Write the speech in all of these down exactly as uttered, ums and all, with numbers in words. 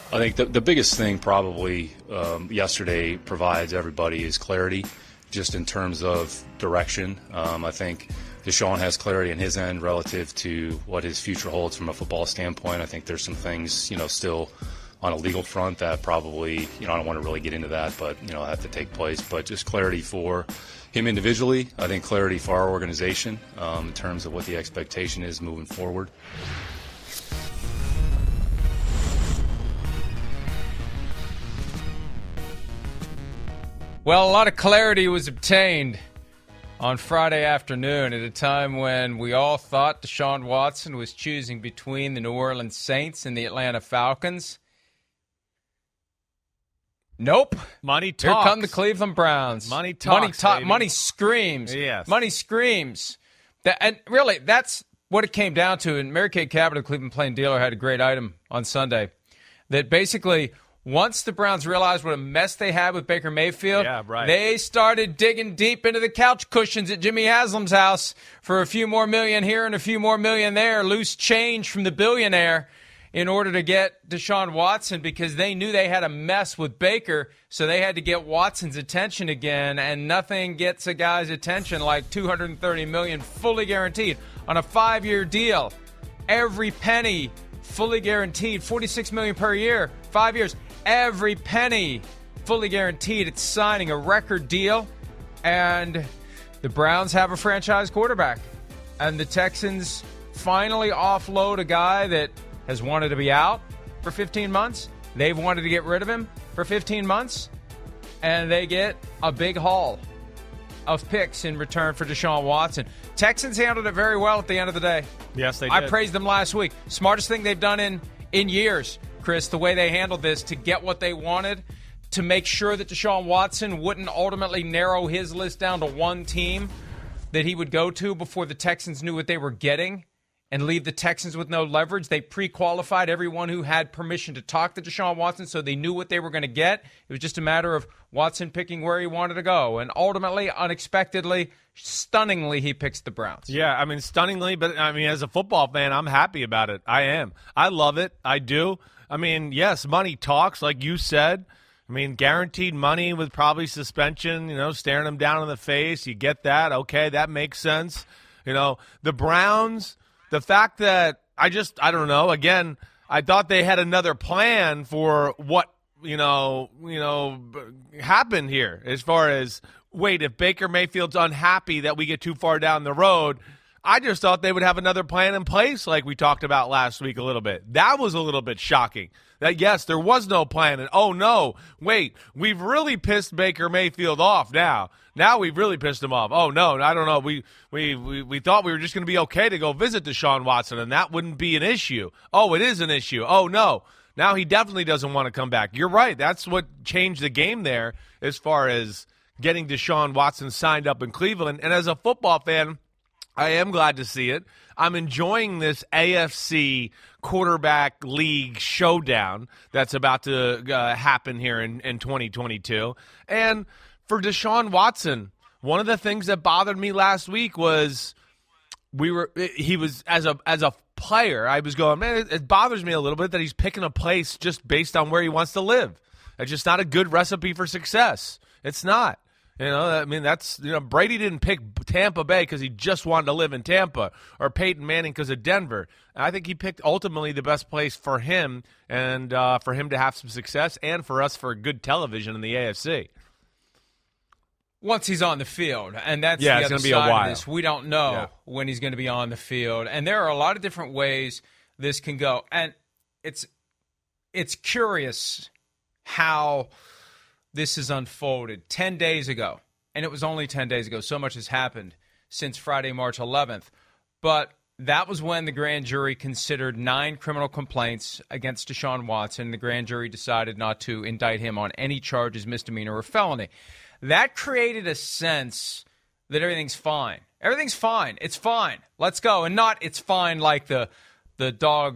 I think the, the biggest thing probably um, yesterday provides everybody is clarity, just in terms of direction. Um, I think Deshaun has clarity in his end relative to what his future holds from a football standpoint. I think there's some things, you know, still on a legal front that probably, you know, I don't want to really get into that, but, you know, have to take place. But just clarity for him individually. I think clarity for our organization um, in terms of what the expectation is moving forward. Well, a lot of clarity was obtained on Friday afternoon at a time when we all thought Deshaun Watson was choosing between the New Orleans Saints and the Atlanta Falcons. Nope. Money talks. Here come the Cleveland Browns. Money talks, Money, ta- baby. money screams. Yes. Money screams. That, and really, that's what it came down to. And Mary Kay Cabot of Cleveland Plain Dealer had a great item on Sunday that basically, once the Browns realized what a mess they had with Baker Mayfield, yeah, right. they started digging deep into the couch cushions at Jimmy Haslam's house for a few more million here and a few more million there, loose change from the billionaire, in order to get Deshaun Watson, because they knew they had a mess with Baker, so they had to get Watson's attention again, and nothing gets a guy's attention like two hundred thirty million dollars fully guaranteed on a five-year deal. Every penny fully guaranteed, forty-six million dollars per year, five years. Every penny fully guaranteed. It's signing a record deal, and the Browns have a franchise quarterback, and the Texans finally offload a guy that has wanted to be out for fifteen months. They've wanted to get rid of him for fifteen months. And they get a big haul of picks in return for Deshaun Watson. Texans handled it very well at the end of the day. Yes, they did. I praised them last week. Smartest thing they've done in, in years, Chris, the way they handled this to get what they wanted, to make sure that Deshaun Watson wouldn't ultimately narrow his list down to one team that he would go to before the Texans knew what they were getting, and leave the Texans with no leverage. They pre-qualified everyone who had permission to talk to Deshaun Watson, so they knew what they were going to get. It was just a matter of Watson picking where he wanted to go. And ultimately, unexpectedly, stunningly, he picks the Browns. Yeah, I mean, stunningly, but I mean, as a football fan, I'm happy about it. I am. I love it. I do. I mean, yes, money talks, like you said. I mean, guaranteed money with probably suspension, you know, staring them down in the face. You get that. Okay, that makes sense. You know, the Browns... The fact that I just, I don't know, again, I thought they had another plan for what, you know, you know, happened here as far as, wait, if Baker Mayfield's unhappy that we get too far down the road, I just thought they would have another plan in place like we talked about last week a little bit. That was a little bit shocking. That, yes, there was no plan. And, oh, no, wait, we've really pissed Baker Mayfield off now. Now we've really pissed him off. Oh, no, I don't know. We we we, we thought we were just going to be okay to go visit Deshaun Watson, and that wouldn't be an issue. Oh, it is an issue. Oh, no. Now he definitely doesn't want to come back. You're right. That's what changed the game there as far as getting Deshaun Watson signed up in Cleveland. And as a football fan, I am glad to see it. I'm enjoying this A F C quarterback league showdown that's about to uh, happen here in, in twenty twenty-two. And for Deshaun Watson, one of the things that bothered me last week was we were he was as a as a player, I was going, man, it, it bothers me a little bit that he's picking a place just based on where he wants to live. It's just not a good recipe for success. It's not. You know, I mean, that's, you know, Brady didn't pick Tampa Bay because he just wanted to live in Tampa, or Peyton Manning because of Denver. I think he picked ultimately the best place for him, and uh, for him to have some success, and for us for good television in the A F C. Once he's on the field, and that's yeah, the it's other be a side while. of this. We don't know yeah. when he's going to be on the field, and there are a lot of different ways this can go. And it's it's curious how this has unfolded. Ten days ago, and it was only ten days ago, so much has happened since Friday, March eleventh, but that was when the grand jury considered nine criminal complaints against Deshaun Watson. The grand jury decided not to indict him on any charges, misdemeanor or felony. That created a sense that everything's fine. Everything's fine. It's fine. Let's go. And not it's fine like the the dog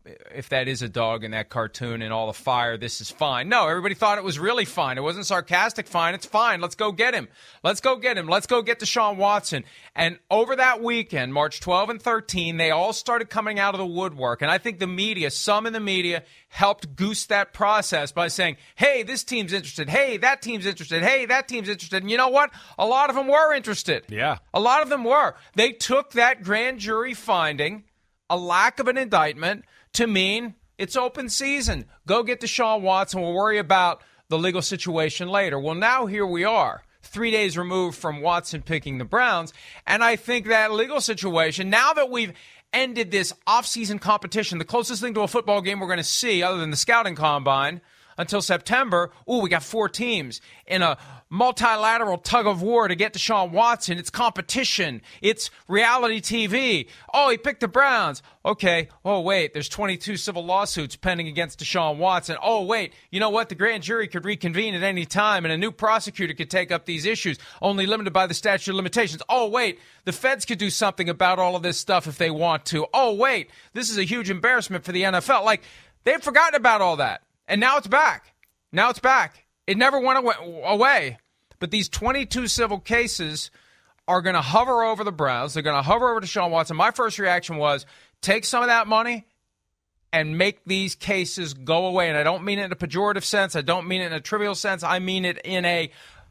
if that is a dog in that cartoon and all the fire, this is fine. No, everybody thought it was really fine. It wasn't sarcastic fine. It's fine. Let's go get him. Let's go get him. Let's go get Deshaun Watson. And over that weekend, March twelfth and thirteenth, they all started coming out of the woodwork. And I think the media, some in the media, helped goose that process by saying, hey, this team's interested. Hey, that team's interested. Hey, that team's interested. And you know what? A lot of them were interested. Yeah. A lot of them were. They took that grand jury finding, a lack of an indictment, to mean it's open season. Go get Deshaun Watson. We'll worry about the legal situation later. Well, now here we are, three days removed from Watson picking the Browns. And I think that legal situation, now that we've ended this offseason competition, the closest thing to a football game we're going to see other than the scouting combine until September, ooh, we got four teams in a multilateral tug of war to get Deshaun Watson. It's competition. It's reality T V. Oh, he picked the Browns. Okay. Oh, wait, there's twenty-two civil lawsuits pending against Deshaun Watson. Oh, wait, you know what? The grand jury could reconvene at any time, and a new prosecutor could take up these issues, only limited by the statute of limitations. Oh, wait, the feds could do something about all of this stuff if they want to. Oh, wait, this is a huge embarrassment for the N F L. Like, they've forgotten about all that. And now it's back. Now it's back. It never went away. But these twenty-two civil cases are going to hover over the Browns. They're going to hover over Deshaun Watson. My first reaction was, take some of that money and make these cases go away. And I don't mean it in a pejorative sense. I don't mean it in a trivial sense. I mean it in a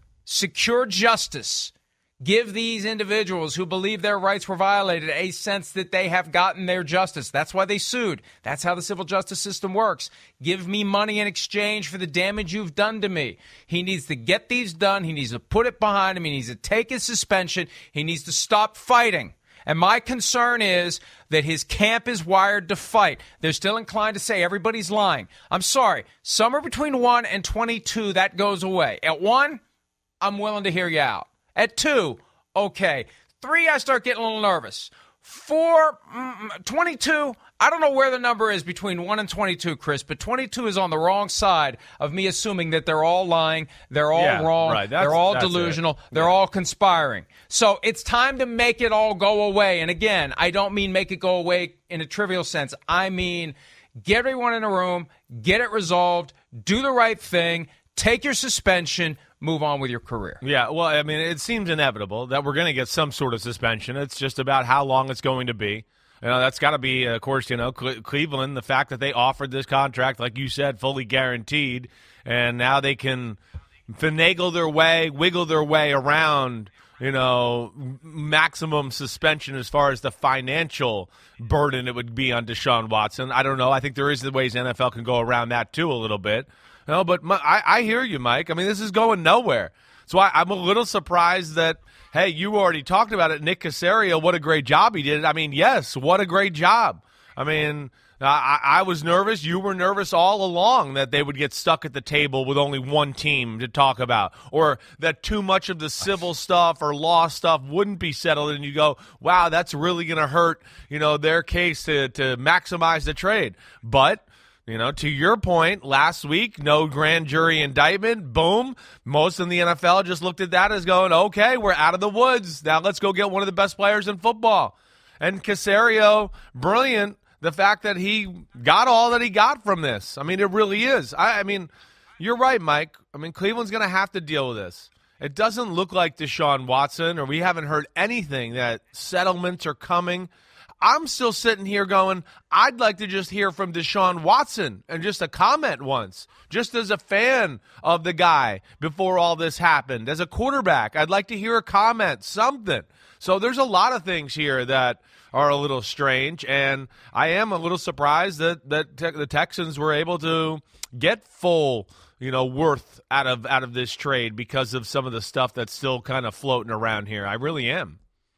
secure justice. Give these individuals who believe their rights were violated a sense that they have gotten their justice. That's why they sued. That's how the civil justice system works. Give me money in exchange for the damage you've done to me. He needs to get these done. He needs to put it behind him. He needs to take his suspension. He needs to stop fighting. And my concern is that his camp is wired to fight. They're still inclined to say everybody's lying. I'm sorry. Somewhere between one and twenty-two, that goes away. At one, I'm willing to hear you out. At two, okay. Three, I start getting a little nervous. Four, mm, twenty-two, I don't know where the number is between one and twenty-two, Chris, but twenty-two is on the wrong side of me assuming that they're all lying, they're all yeah, wrong, right. they're all that's delusional, it. they're yeah. all conspiring. So it's time to make it all go away. And again, I don't mean make it go away in a trivial sense. I mean get everyone in a room, get it resolved, do the right thing, take your suspension, move on with your career. Yeah, well, I mean, it seems inevitable that we're going to get some sort of suspension. It's just about how long it's going to be. You know, that's got to be, of course, you know, Cleveland, the fact that they offered this contract, like you said, fully guaranteed, and now they can finagle their way, wiggle their way around, you know, maximum suspension as far as the financial burden it would be on Deshaun Watson. I don't know. I think there is the ways the N F L can go around that, too, a little bit. No, but my, I, I hear you, Mike. I mean, this is going nowhere. So I, I'm a little surprised that, hey, you already talked about it. Nick Caserio, what a great job he did. I mean, yes, what a great job. I mean, I, I was nervous. You were nervous all along that they would get stuck at the table with only one team to talk about, or that too much of the civil stuff or law stuff wouldn't be settled. And you go, wow, that's really going to hurt, you know, their case to, to maximize the trade. But you know, to your point, last week, no grand jury indictment, boom. Most in the N F L just looked at that as going, okay, we're out of the woods. Now let's go get one of the best players in football. And Caserio, brilliant, the fact that he got all that he got from this. I mean, it really is. I, I mean, you're right, Mike. I mean, Cleveland's going to have to deal with this. It doesn't look like Deshaun Watson, or we haven't heard anything that settlements are coming. I'm still sitting here going, I'd like to just hear from Deshaun Watson and just a comment once, just as a fan of the guy before all this happened. As a quarterback, I'd like to hear a comment, something. So there's a lot of things here that are a little strange, and I am a little surprised that, that te- the Texans were able to get full, you know, worth out of out of this trade because of some of the stuff that's still kind of floating around here. I really am.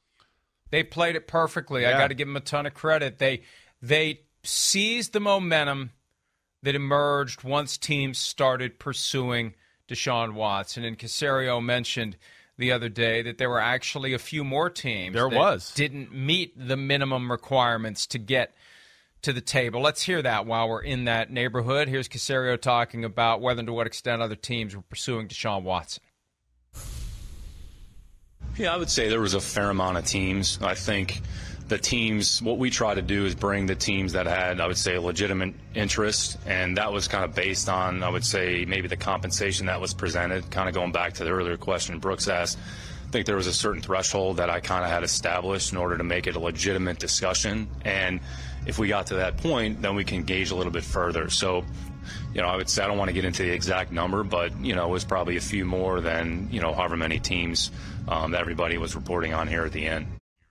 They played it perfectly. Yeah. I got to give them a ton of credit. They they seized the momentum that emerged once teams started pursuing Deshaun Watson. And Caserio mentioned the other day that there were actually a few more teams there that was. didn't meet the minimum requirements to get to the table. Let's hear that while we're in that neighborhood. Here's Caserio talking about whether and to what extent other teams were pursuing Deshaun Watson. Yeah, I would say there was a fair amount of teams. I think the teams, what we try to do is bring the teams that had, I would say, a legitimate interest, and that was kind of based on, I would say, maybe the compensation that was presented, kind of going back to the earlier question Brooks asked. I think there was a certain threshold that I kind of had established in order to make it a legitimate discussion, and if we got to that point, then we can engage a little bit further. So, you know, I would say I don't want to get into the exact number, but, you know, it was probably a few more than, you know, however many teams um, that everybody was reporting on here at the end.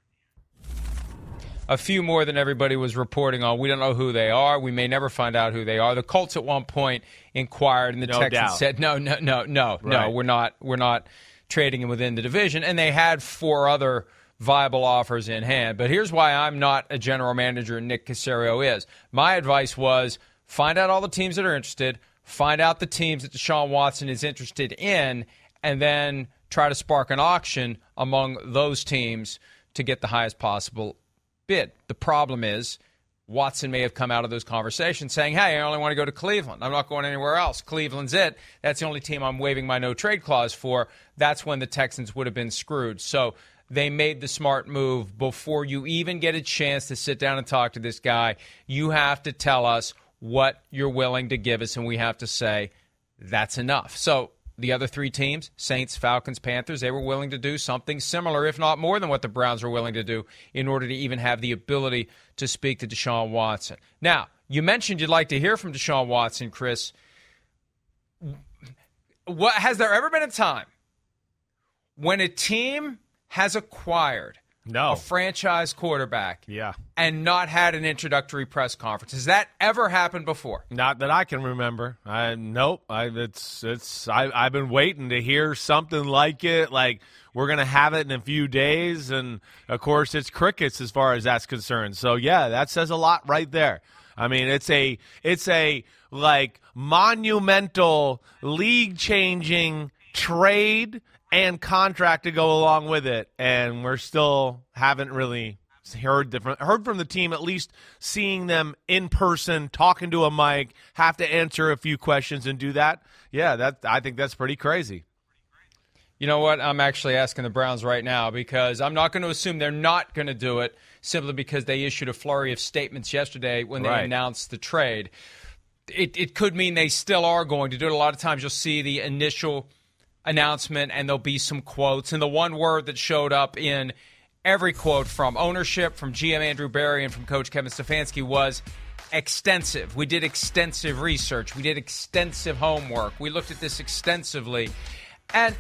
A few more than everybody was reporting on. We don't know who they are. We may never find out who they are. The Colts at one point inquired, and the no Texans doubt. said, no, no, no, no, right. no, we're not, we're not trading him within the division. And they had four other viable offers in hand. But here's why I'm not a general manager and Nick Caserio is. My advice was find out all the teams that are interested, find out the teams that Deshaun Watson is interested in, and then try to spark an auction among those teams to get the highest possible bid. The problem is Watson may have come out of those conversations saying, hey, I only want to go to Cleveland. I'm not going anywhere else. Cleveland's it. That's the only team I'm waiving my no-trade clause for. That's when the Texans would have been screwed. So they made the smart move. Before you even get a chance to sit down and talk to this guy, you have to tell us what you're willing to give us, and we have to say that's enough. So the other three teams, Saints, Falcons, Panthers, they were willing to do something similar, if not more than what the Browns were willing to do in order to even have the ability to speak to Deshaun Watson. Now, you mentioned you'd like to hear from Deshaun Watson, Chris. What, has there ever been a time when a team has acquired no. a franchise quarterback yeah. and not had an introductory press conference? Has that ever happened before? Not that I can remember. I nope. I it's it's I I've been waiting to hear something like it. Like we're gonna have it in a few days, and of course it's crickets as far as that's concerned. So yeah, that says a lot right there. I mean, it's a it's a like monumental league changing trade and contract to go along with it, and we're still haven't really heard different heard from the team, at least seeing them in person, talking to a mic, have to answer a few questions and do that. Yeah, that I think that's pretty crazy. You know what? I'm actually asking the Browns right now because I'm not going to assume they're not going to do it simply because they issued a flurry of statements yesterday when they right. announced the trade. It, it could mean they still are going to do it. A lot of times you'll see the initial announcement and there'll be some quotes. And the one word that showed up in every quote from ownership, from G M Andrew Berry, and from Coach Kevin Stefanski was extensive. We did extensive research. We did extensive homework. We looked at this extensively. And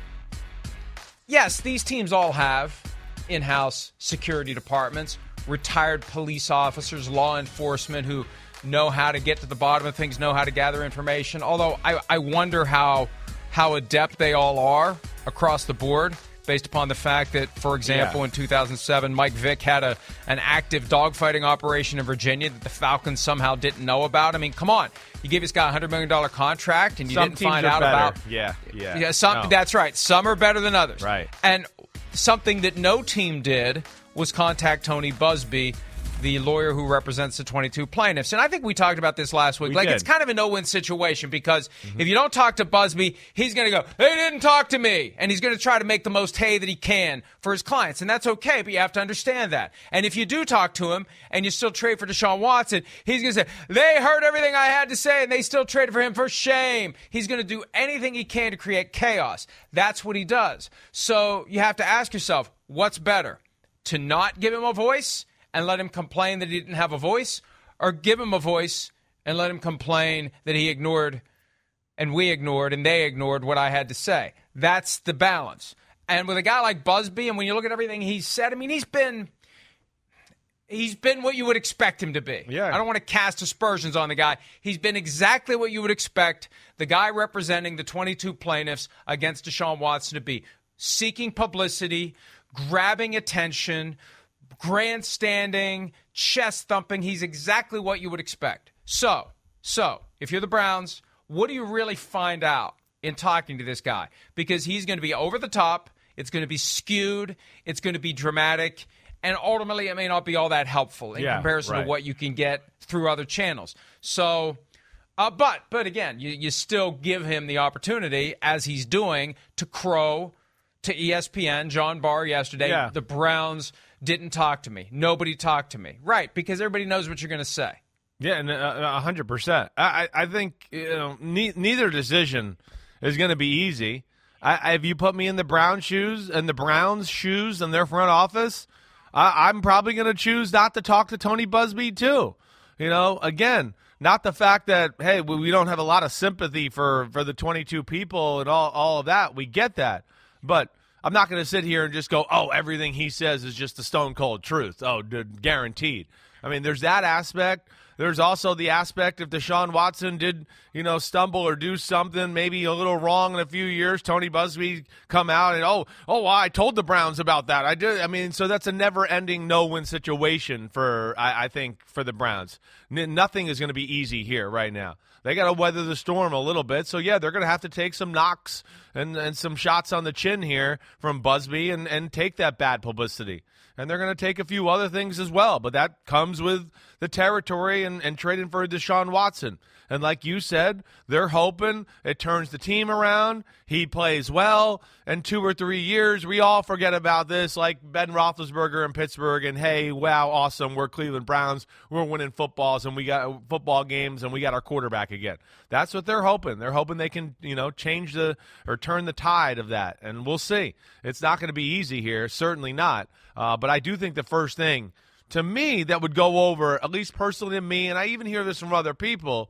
yes, these teams all have in-house security departments, retired police officers, law enforcement who know how to get to the bottom of things, know how to gather information. Although I, I wonder how how adept they all are across the board based upon the fact that, for example, yeah. in two thousand seven, Mike Vick had a an active dogfighting operation in Virginia that the Falcons somehow didn't know about. I mean, come on. You gave this guy a one hundred million dollars contract and you some didn't find out better. about... Yeah, yeah. yeah some, no. That's right. Some are better than others. Right. And something that no team did was contact Tony Busby, the lawyer who represents the twenty-two plaintiffs. And I think we talked about this last week. We like, did. It's kind of a no-win situation because mm-hmm. if you don't talk to Busby, he's going to go, they didn't talk to me. And he's going to try to make the most hay that he can for his clients. And that's okay, but you have to understand that. And if you do talk to him and you still trade for Deshaun Watson, he's going to say, they heard everything I had to say and they still traded for him. For shame. He's going to do anything he can to create chaos. That's what he does. So you have to ask yourself, what's better? To not give him a voice and let him complain that he didn't have a voice, or give him a voice and let him complain that he ignored and we ignored and they ignored what I had to say. That's the balance. And with a guy like Busby, and when you look at everything he's said, I mean, he's been he's been what you would expect him to be. Yeah. I don't want to cast aspersions on the guy. He's been exactly what you would expect the guy representing the twenty-two plaintiffs against Deshaun Watson to be. Seeking publicity, grabbing attention, grandstanding, chest thumping. He's exactly what you would expect. So, so if you're the Browns, what do you really find out in talking to this guy? Because he's going to be over the top. It's going to be skewed. It's going to be dramatic. And ultimately, it may not be all that helpful in yeah, comparison right. to what you can get through other channels. So, uh, but, but again, you, you still give him the opportunity, as he's doing, to crow to E S P N, John Barr yesterday. Yeah. The Browns didn't talk to me. Nobody talked to me. Right, because everybody knows what you're going to say. Yeah, and a hundred percent. I I think you know ne- neither decision is going to be easy. I, I, if you put me in the Brown shoes and the Browns' shoes and their front office, I, I'm probably going to choose not to talk to Tony Buzbee too. You know, again, not the fact that hey we, we don't have a lot of sympathy for, for the twenty-two people and all all of that. We get that, but I'm not going to sit here and just go, oh, everything he says is just the stone cold truth. Oh, dude, guaranteed. I mean, there's that aspect. There's also the aspect if Deshaun Watson did, you know, stumble or do something maybe a little wrong in a few years, Tony Buzbee come out and, oh, oh, well, I told the Browns about that. I did. I mean, so that's a never-ending no-win situation for, I, I think, for the Browns. N- nothing is going to be easy here right now. They got to weather the storm a little bit. So, yeah, they're going to have to take some knocks and, and some shots on the chin here from Buzbee and, and take that bad publicity. And they're going to take a few other things as well. But that comes with the territory and, and trading for Deshaun Watson. And like you said, they're hoping it turns the team around. He plays well. In two or three years, we all forget about this, like Ben Roethlisberger in Pittsburgh. And, hey, wow, awesome, we're Cleveland Browns. We're winning footballs and we got football games and we got our quarterback again. That's what they're hoping. They're hoping they can, you know, change the or turn the tide of that. And we'll see. It's not going to be easy here. Certainly not. Uh, but I do think the first thing, to me, that would go over, at least personally to me, and I even hear this from other people,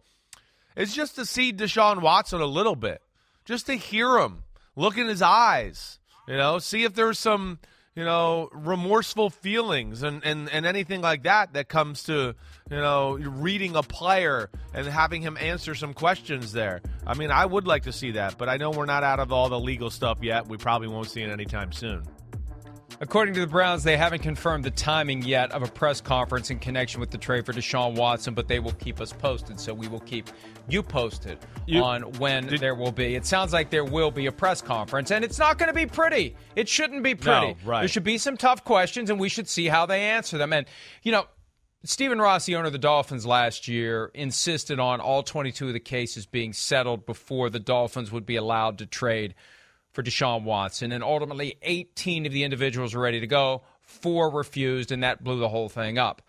is just to see Deshaun Watson a little bit. Just to hear him. Look in his eyes. You know, see if there's some, you know, remorseful feelings and, and, and anything like that that comes to, you know, reading a player and having him answer some questions there. I mean, I would like to see that, but I know we're not out of all the legal stuff yet. We probably won't see it anytime soon. According to the Browns, they haven't confirmed the timing yet of a press conference in connection with the trade for Deshaun Watson, but they will keep us posted, so we will keep you posted you, on when did, there will be. It sounds like there will be a press conference, and it's not going to be pretty. It shouldn't be pretty. No, right. There should be some tough questions, and we should see how they answer them. And, you know, Stephen Ross, the owner of the Dolphins last year, insisted on all twenty-two of the cases being settled before the Dolphins would be allowed to trade for Deshaun Watson, and ultimately eighteen of the individuals were ready to go, four refused, and that blew the whole thing up.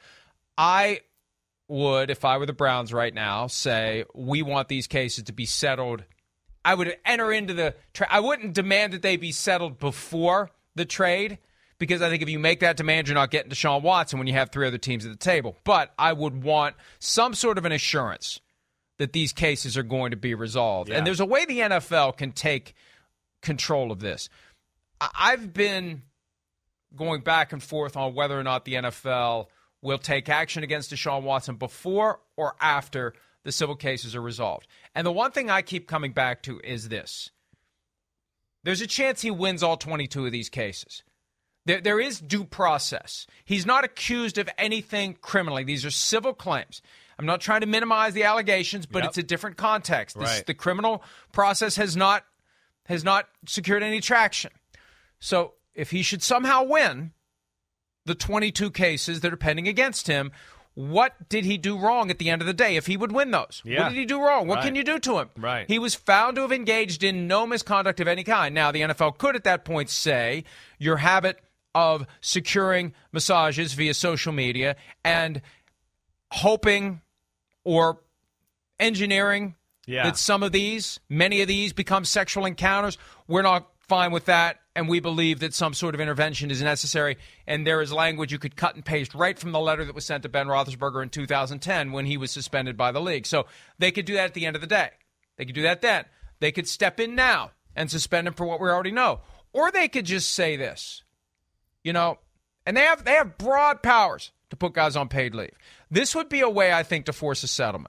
I would, if I were the Browns right now, say we want these cases to be settled. I would enter into the tra- I wouldn't demand that they be settled before the trade, because I think if you make that demand, you're not getting Deshaun Watson when you have three other teams at the table. But I would want some sort of an assurance that these cases are going to be resolved. Yeah. And there's a way the N F L can take control of this. I've been going back and forth on whether or not the N F L will take action against Deshaun Watson before or after the civil cases are resolved. And the one thing I keep coming back to is this. There's a chance he wins all twenty-two of these cases. There, there is due process. He's not accused of anything criminally. These are civil claims. I'm not trying to minimize the allegations, but yep. It's a different context. This, right. The criminal process has not has not secured any traction. So if he should somehow win the twenty-two cases that are pending against him, what did he do wrong at the end of the day if he would win those? Yeah. What did he do wrong? What right. can you do to him? Right. He was found to have engaged in no misconduct of any kind. Now, the N F L could at that point say your habit of securing massages via social media and hoping or engineering Yeah. that some of these, many of these, become sexual encounters. We're not fine with that, and we believe that some sort of intervention is necessary. And there is language you could cut and paste right from the letter that was sent to Ben Roethlisberger in two thousand ten when he was suspended by the league. So they could do that at the end of the day. They could do that then. They could step in now and suspend him for what we already know. Or they could just say this, you know, and they have they have broad powers to put guys on paid leave. This would be a way, I think, to force a settlement.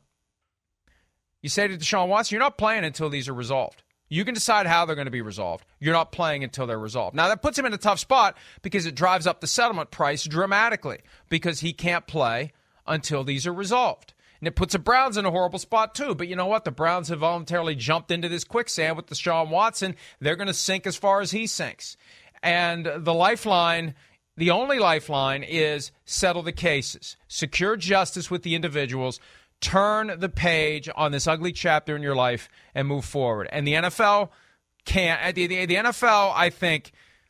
You say to Deshaun Watson, you're not playing until these are resolved. You can decide how they're going to be resolved. You're not playing until they're resolved. Now, that puts him in a tough spot because it drives up the settlement price dramatically because he can't play until these are resolved. And it puts the Browns in a horrible spot, too. But you know what? The Browns have voluntarily jumped into this quicksand with Deshaun Watson. They're going to sink as far as he sinks. And the lifeline, the only lifeline, is settle the cases. Secure justice with the individuals. Turn the page on this ugly chapter in your life and move forward. And the N F L can't. The, the, the N F L, I think,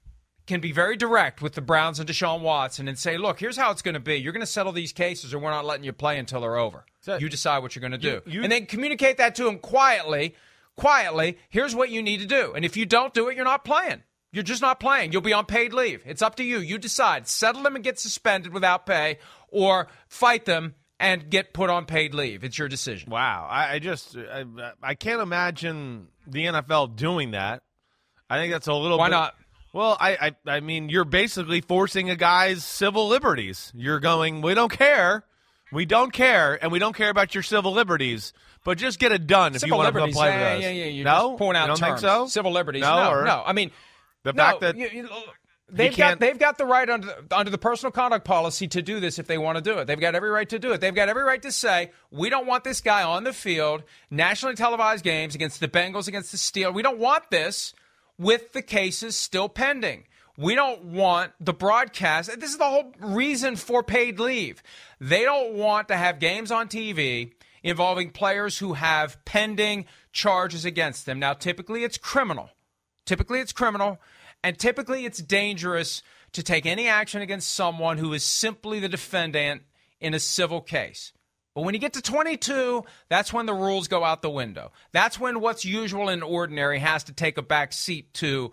can be very direct with the Browns and Deshaun Watson and say, look, here's how it's going to be. You're going to settle these cases or we're not letting you play until they're over. So, you decide what you're going to do. You, you, and then communicate that to him quietly. Quietly, here's what you need to do. And if you don't do it, you're not playing. You're just not playing. You'll be on paid leave. It's up to you. You decide. Settle them and get suspended without pay or fight them and get put on paid leave. It's your decision. Wow. I, I just I, I can't imagine the N F L doing that. I think that's a little Why bit. Why not? Well, I, I I mean, you're basically forcing a guy's civil liberties. You're going, we don't care. We don't care, and we don't care about your civil liberties, but just get it done if civil you want to come play yeah, with us. Yeah, yeah, yeah. No? Just point out you don't terms. think so? Civil liberties. No, No, or no. I mean, the no, fact that you, you, they've got they've got the right under under the personal conduct policy to do this if they want to do it. They've got every right to do it. They've got every right to say, we don't want this guy on the field, nationally televised games against the Bengals, against the Steelers. We don't want this with the cases still pending. We don't want the broadcast. This is the whole reason for paid leave. They don't want to have games on T V involving players who have pending charges against them. Now, typically it's criminal. Typically it's criminal, and typically it's dangerous to take any action against someone who is simply the defendant in a civil case. But when you get to twenty-two, that's when the rules go out the window. That's when what's usual and ordinary has to take a back seat to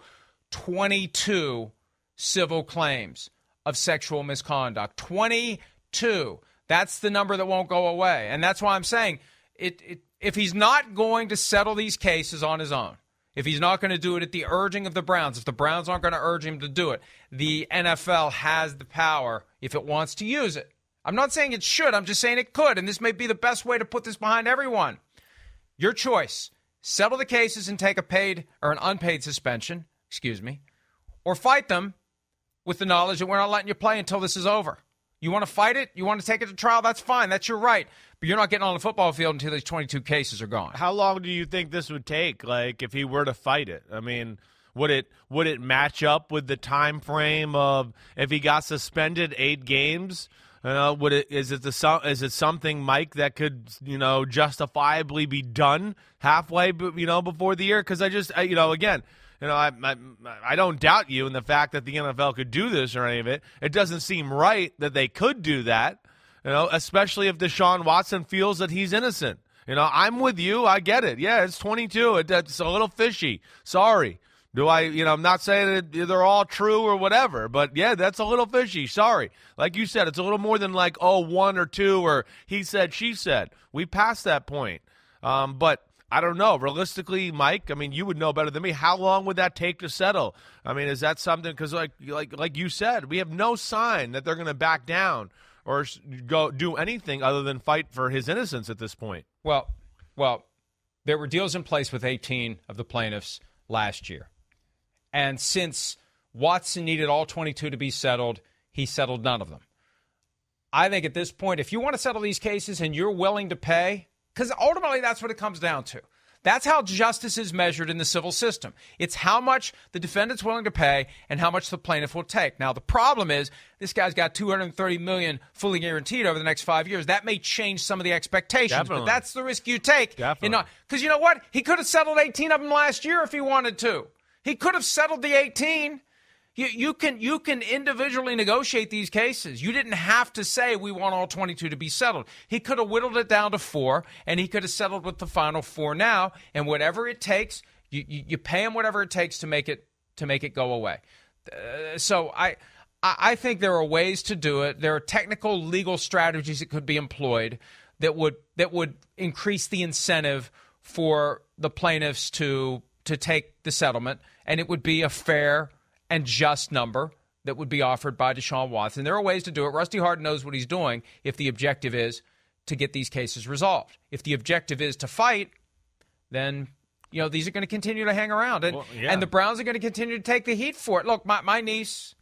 twenty-two civil claims of sexual misconduct. twenty-two. That's the number that won't go away. And that's why I'm saying it, it, if he's not going to settle these cases on his own, if he's not going to do it at the urging of the Browns, if the Browns aren't going to urge him to do it, the N F L has the power if it wants to use it. I'm not saying it should. I'm just saying it could. And this may be the best way to put this behind everyone. Your choice. Settle the cases and take a paid or an unpaid suspension. Excuse me, or fight them with the knowledge that we're not letting you play until this is over. You want to fight it? You want to take it to trial? That's fine. That's your right. But you're not getting on the football field until these twenty-two cases are gone. How long do you think this would take, like, if he were to fight it? I mean, would it would it match up with the time frame of if he got suspended eight games? Uh, would it is it the is it something, Mike, that could, you know, justifiably be done halfway, you know, before the year? Because I just, I, you know, again. You know, I, I I don't doubt you in the fact that the N F L could do this or any of it. It doesn't seem right that they could do that, you know, especially if Deshaun Watson feels that he's innocent. You know, I'm with you. I get it. Yeah, it's twenty-two. It, it's a little fishy. Sorry. Do I, you know, I'm not saying that they're all true or whatever, but yeah, that's a little fishy. Sorry. Like you said, it's a little more than like, oh, one or two or he said, she said. We passed that point. Um, but I don't know. Realistically, Mike, I mean, you would know better than me. How long would that take to settle? I mean, is that something? Because like, like, like you said, we have no sign that they're going to back down or go do anything other than fight for his innocence at this point. Well, well, there were deals in place with eighteen of the plaintiffs last year. And since Watson needed all twenty-two to be settled, he settled none of them. I think at this point, if you want to settle these cases and you're willing to pay, because ultimately that's what it comes down to. That's how justice is measured in the civil system. It's how much the defendant's willing to pay and how much the plaintiff will take. Now, the problem is this guy's got two hundred thirty million dollars fully guaranteed over the next five years. That may change some of the expectations, Definitely. but that's the risk you take. Definitely. Because you know what? He could have settled eighteen of them last year if he wanted to. He could have settled the eighteen. You, you can you can individually negotiate these cases. You didn't have to say we want all twenty-two to be settled. He could have whittled it down to four, and he could have settled with the final four now. And whatever it takes, you, you, you pay him whatever it takes to make it to make it go away. Uh, so I I think there are ways to do it. There are technical legal strategies that could be employed that would that would increase the incentive for the plaintiffs to to take the settlement, and it would be a fair and just number that would be offered by Deshaun Watson. There are ways to do it. Rusty Hard knows what he's doing if the objective is to get these cases resolved. If the objective is to fight, then, you know, these are going to continue to hang around. And, well, yeah. and the Browns are going to continue to take the heat for it. Look, my, my niece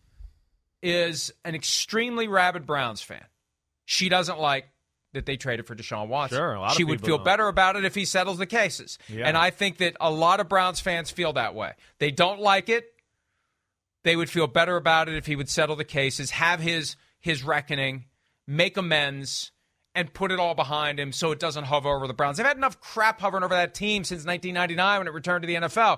is an extremely rabid Browns fan. She doesn't like that they traded for Deshaun Watson. Sure, a lot of she would people feel don't. better about it if he settles the cases. Yeah. And I think that a lot of Browns fans feel that way. They don't like it. They would feel better about it if he would settle the cases, have his his reckoning, make amends, and put it all behind him so it doesn't hover over the Browns. They've had enough crap hovering over that team since nineteen ninety-nine when it returned to the N F L.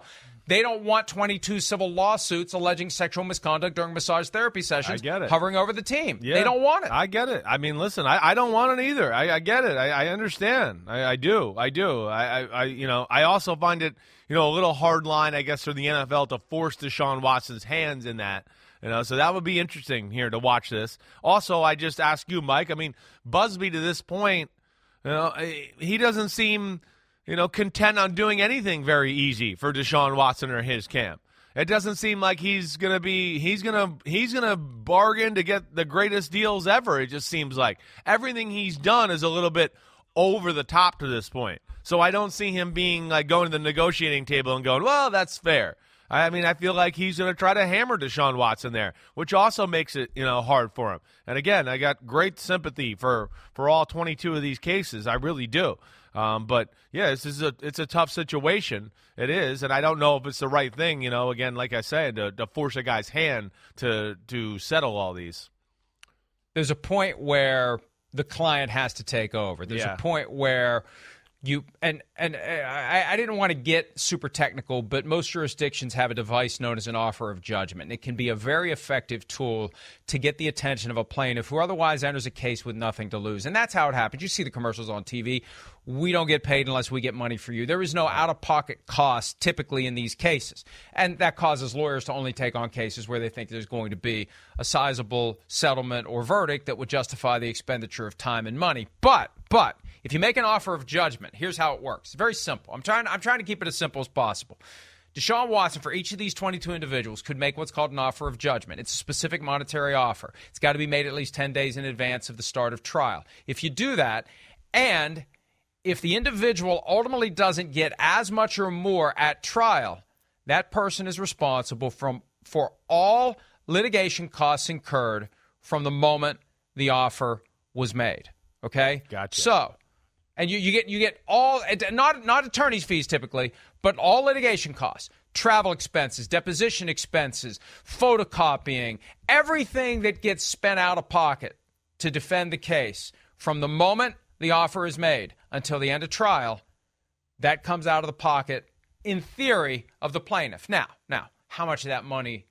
They don't want twenty-two civil lawsuits alleging sexual misconduct during massage therapy sessions I get it. hovering over the team. Yeah, they don't want it. I get it. I mean, listen, I, I don't want it either. I, I get it. I, I understand. I, I do. I do. I, I, I, you know, I also find it, you know, a little hard line, I guess, for the N F L to force Deshaun Watson's hands in that. You know, so that would be interesting here to watch this. Also, I just ask you, Mike. I mean, Busby to this point, you know, he doesn't seem, you know, content on doing anything very easy for Deshaun Watson or his camp. It doesn't seem like he's gonna be he's gonna he's gonna bargain to get the greatest deals ever. It just seems like everything he's done is a little bit over the top to this point. So I don't see him being like going to the negotiating table and going, well, that's fair. I mean, I feel like he's going to try to hammer Deshaun Watson there, which also makes it, you know, hard for him. And again, I got great sympathy for, for all twenty-two of these cases. I really do. Um, but yeah, this is a it's a tough situation. It is, and I don't know if it's the right thing. You know, again, like I said, to, to force a guy's hand to to settle all these. There's a point where the client has to take over. There's Yeah. a point where you and and I, I didn't want to get super technical, but most jurisdictions have a device known as an offer of judgment. And it can be a very effective tool to get the attention of a plaintiff who otherwise enters a case with nothing to lose. And that's how it happens. You see the commercials on T V. We don't get paid unless we get money for you. There is no out-of-pocket cost typically in these cases. And that causes lawyers to only take on cases where they think there's going to be a sizable settlement or verdict that would justify the expenditure of time and money. But, but, if you make an offer of judgment, here's how it works. It's very simple. I'm trying, I'm trying to keep it as simple as possible. Deshaun Watson, for each of these twenty-two individuals, could make what's called an offer of judgment. It's a specific monetary offer. It's got to be made at least ten days in advance of the start of trial. If you do that, and if the individual ultimately doesn't get as much or more at trial, that person is responsible from, for all litigation costs incurred from the moment the offer was made. Okay? Gotcha. So, and you, you get you get all, not not attorney's fees typically, but all litigation costs, travel expenses, deposition expenses, photocopying, everything that gets spent out of pocket to defend the case from the moment the offer is made until the end of trial, that comes out of the pocket, in theory, of the plaintiff. Now, now, how much of that money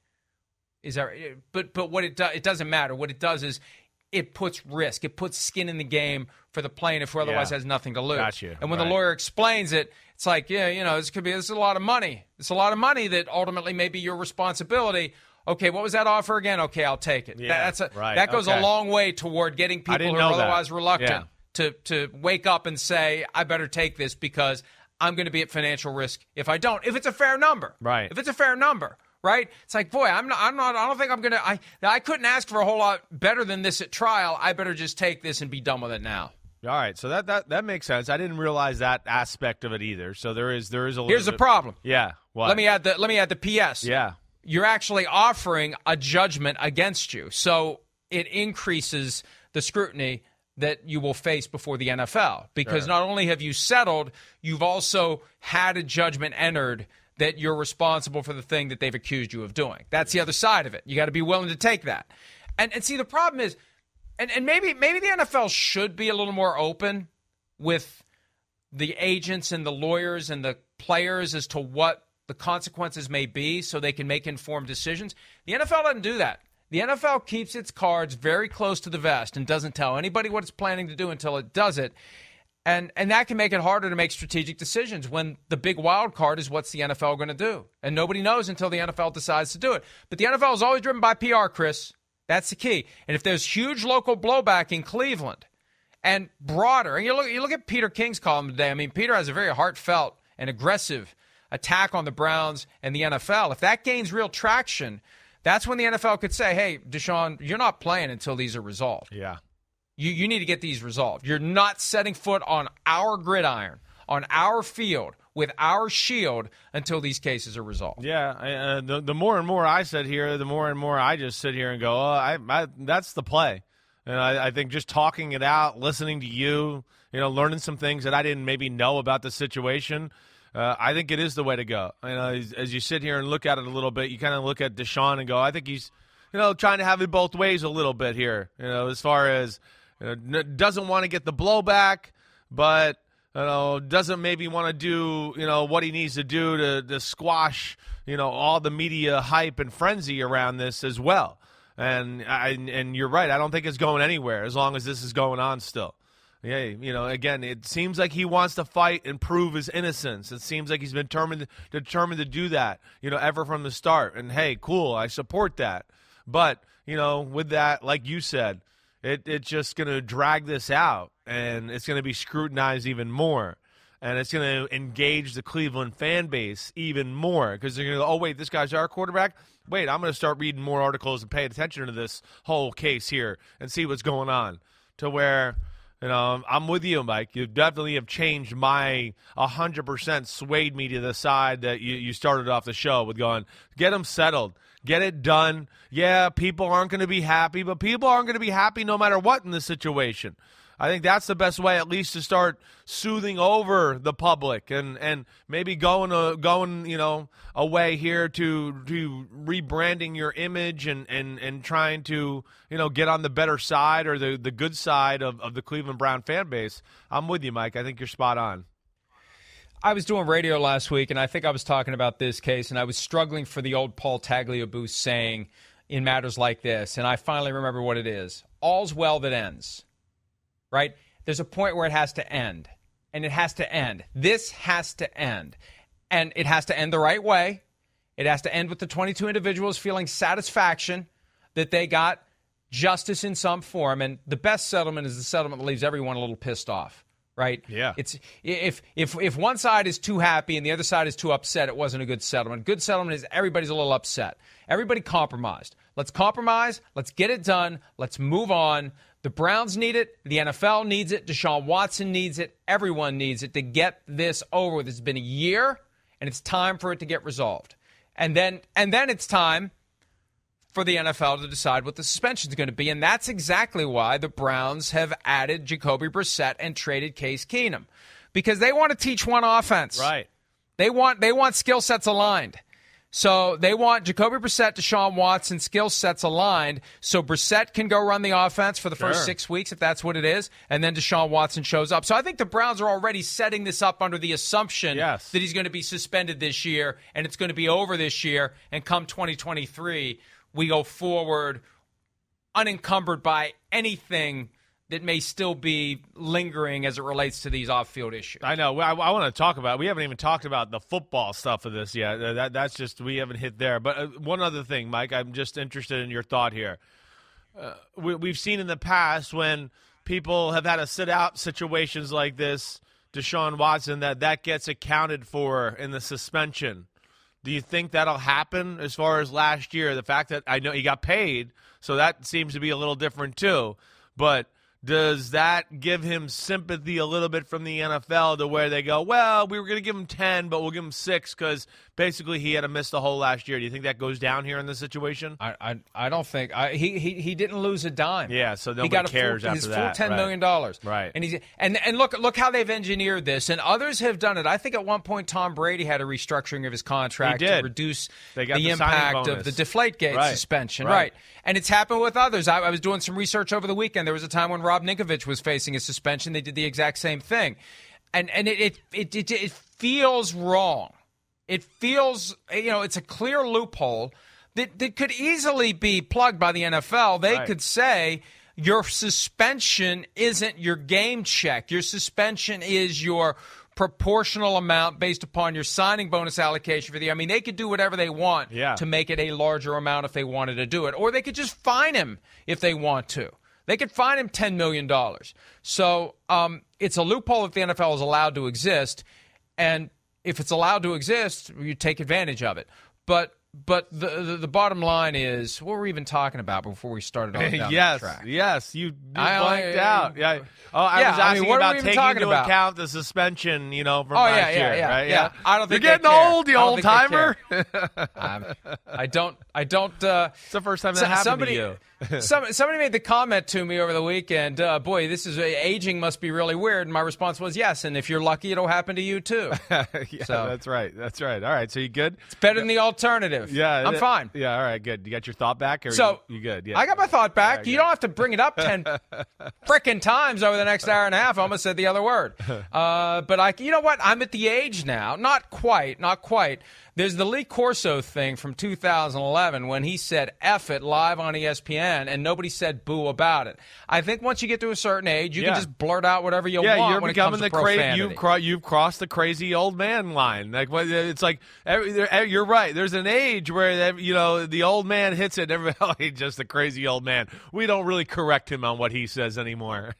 is there? But but what it does, it doesn't matter. What it does is it puts risk. It puts skin in the game for the plaintiff who otherwise Yeah. has nothing to lose. Gotcha. And when Right. the lawyer explains it, it's like, yeah, you know, this could be, this is a lot of money. It's a lot of money that ultimately may be your responsibility. Okay, what was that offer again? Okay, I'll take it. Yeah, That, that's a, right. that goes Okay. a long way toward getting people didn't who are know that. otherwise reluctant Yeah. to, to wake up and say, I better take this because I'm going to be at financial risk if I don't. If it's a fair number. Right. If it's a fair number. Right? It's like, boy, I'm not, I'm not, I don't think I'm going to, I I couldn't ask for a whole lot better than this at trial. I better just take this and be done with it now. All right, so that, that that makes sense. I didn't realize that aspect of it either. So there is there is a little Here's the bit- problem. Yeah. What? Let me add the, let me add the P S. Yeah. You're actually offering a judgment against you. So it increases the scrutiny that you will face before the N F L. Because Sure. not only have you settled, you've also had a judgment entered that you're responsible for the thing that they've accused you of doing. That's the other side of it. You got to be willing to take that. And and see, the problem is, and, and maybe maybe the N F L should be a little more open with the agents and the lawyers and the players as to what the consequences may be so they can make informed decisions. The N F L doesn't do that. The N F L keeps its cards very close to the vest and doesn't tell anybody what it's planning to do until it does it. And and that can make it harder to make strategic decisions when the big wild card is what's the N F L going to do. And nobody knows until the N F L decides to do it. But the N F L is always driven by P R, Chris. That's the key. And if there's huge local blowback in Cleveland and broader, and you look, you look at Peter King's column today. I mean, Peter has a very heartfelt and aggressive attack on the Browns and the N F L. If that gains real traction, that's when the N F L could say, hey, Deshaun, you're not playing until these are resolved. Yeah. You you need to get these resolved. You're not setting foot on our gridiron, on our field, with our shield until these cases are resolved. Yeah, I- uh, the the more and more I sit here, the more and more I just sit here and go, oh, I, I that's the play. And I, I think just talking it out, listening to you, you know, learning some things that I didn't maybe know about the situation, uh, I think it is the way to go. You know, as, as you sit here and look at it a little bit, you kind of look at Deshaun and go, I think he's, you know, trying to have it both ways a little bit here. You know, as far as you know, n- doesn't want to get the blowback, but you know, doesn't maybe want to do, you know, what he needs to do to, to squash, you know, all the media hype and frenzy around this as well. And I, and you're right. I don't think it's going anywhere as long as this is going on still. Yeah, you know, again, it seems like he wants to fight and prove his innocence. It seems like he's been determined, determined to do that, you know, ever from the start. And, hey, cool, I support that. But, you know, with that, like you said, it it's just going to drag this out, and it's going to be scrutinized even more. And it's going to engage the Cleveland fan base even more because they're going to go, oh, wait, this guy's our quarterback? Wait, I'm going to start reading more articles and pay attention to this whole case here and see what's going on, to where – you know, I'm with you, Mike. You definitely have changed my one hundred percent swayed me to the side that you, you started off the show with going, get them settled, get it done. Yeah, people aren't going to be happy, but people aren't going to be happy no matter what in this situation. I think that's the best way, at least, to start soothing over the public and, and maybe going uh, going you know away here to to rebranding your image and, and, and trying to you know get on the better side or the, the good side of, of the Cleveland Brown fan base. I'm with you, Mike. I think you're spot on. I was doing radio last week, and I think I was talking about this case, and I was struggling for the old Paul Tagliabue saying in matters like this, and I finally remember what it is. All's well that ends. Right? There's a point where it has to end, and it has to end. This has to end, and it has to end the right way. It has to end with the twenty-two individuals feeling satisfaction that they got justice in some form, and the best settlement is the settlement that leaves everyone a little pissed off, right? Yeah. It's if if if one side is too happy and the other side is too upset, it wasn't a good settlement. Good settlement is everybody's a little upset. Everybody compromised. Let's compromise. Let's get it done. Let's move on. The Browns need it. The N F L needs it. Deshaun Watson needs it. Everyone needs it to get this over with. It's been a year, and it's time for it to get resolved. And then and then it's time for the N F L to decide what the suspension is going to be. And that's exactly why the Browns have added Jacoby Brissett and traded Case Keenum. Because they want to teach one offense. Right. They want they want skill sets aligned. So they want Jacoby Brissett, Deshaun Watson, skill sets aligned, so Brissett can go run the offense for the Sure. first six weeks, if that's what it is, and then Deshaun Watson shows up. So I think the Browns are already setting this up under the assumption Yes. that he's going to be suspended this year, and it's going to be over this year, and come twenty twenty-three, we go forward unencumbered by anything that may still be lingering as it relates to these off-field issues. I know. I, I want to talk about. We haven't even talked about the football stuff of this yet. That that's just we haven't hit there. But uh, one other thing, Mike, I'm just interested in your thought here. Uh, we, we've seen in the past when people have had to sit out situations like this, Deshaun Watson, that that gets accounted for in the suspension. Do you think that'll happen as far as last year? The fact that I know he got paid, so that seems to be a little different too. But does that give him sympathy a little bit from the N F L to where they go, well, we were going to give him ten, but we'll give him six because basically he had to miss the whole last year. Do you think that goes down here in this situation? I I, I don't think I, he, he he didn't lose a dime. Yeah, so nobody he got a cares full, after his full that. ten right. million dollars. Right. And he's and and look look how they've engineered this, and others have done it. I think at one point Tom Brady had a restructuring of his contract He did. to reduce They got the, the impact signing of the bonus. Deflategate Right. suspension. Right. Right. And it's happened with others. I, I was doing some research over the weekend. There was a time when Rob Ninkovich was facing a suspension. They did the exact same thing, and and it it it, it, it feels wrong. It feels, you know, it's a clear loophole that, that could easily be plugged by the N F L. They Right. could say your suspension isn't your game check. Your suspension is your proportional amount based upon your signing bonus allocation for the year. I mean, they could do whatever they want Yeah. to make it a larger amount if they wanted to do it. Or they could just fine him if they want to. They could fine him ten million dollars. So um, it's a loophole if the N F L is allowed to exist. And if it's allowed to exist, you take advantage of it. But but the, the the bottom line is, what were we even talking about before we started on down yes, the track? yes, you, you I- blanked I- out. Yeah. Oh, I Yeah, was I asking mean, what are we about even taking talking into about? account the suspension, you know, from Oh, last yeah, yeah, year, yeah, right? yeah. I don't think You're they getting care. old, you I don't old think they timer. Um, I don't. I don't. Uh, It's the first time that so- happened somebody, to you. some, somebody made the comment to me over the weekend. Uh, boy, this is aging must be really weird. And my response was yes. And if you're lucky, it'll happen to you too. yeah, So- that's right. That's right. All right. So you good? It's better than the alternative. negative. Yeah, I'm it, fine. Yeah, all right, good. You got your thought back? Or So you, you good? Yeah, I got my thought back. Right, you good. don't have to bring it up ten frickin' times over the next hour and a half. I almost said the other word. Uh, but I, you know what? I'm at the age now. Not quite. Not quite. There's the Lee Corso thing from two thousand eleven when he said F it live on E S P N and nobody said boo about it. I think once you get to a certain age, you Yeah. can just blurt out whatever you yeah, want you're when it becoming comes to the crazy. profanity. You've, cro- you've crossed the crazy old man line. Like what- it's like every, there, you're right. There's an age where you know the old man hits it. And everybody, he's just a crazy old man. We don't really correct him on what he says anymore.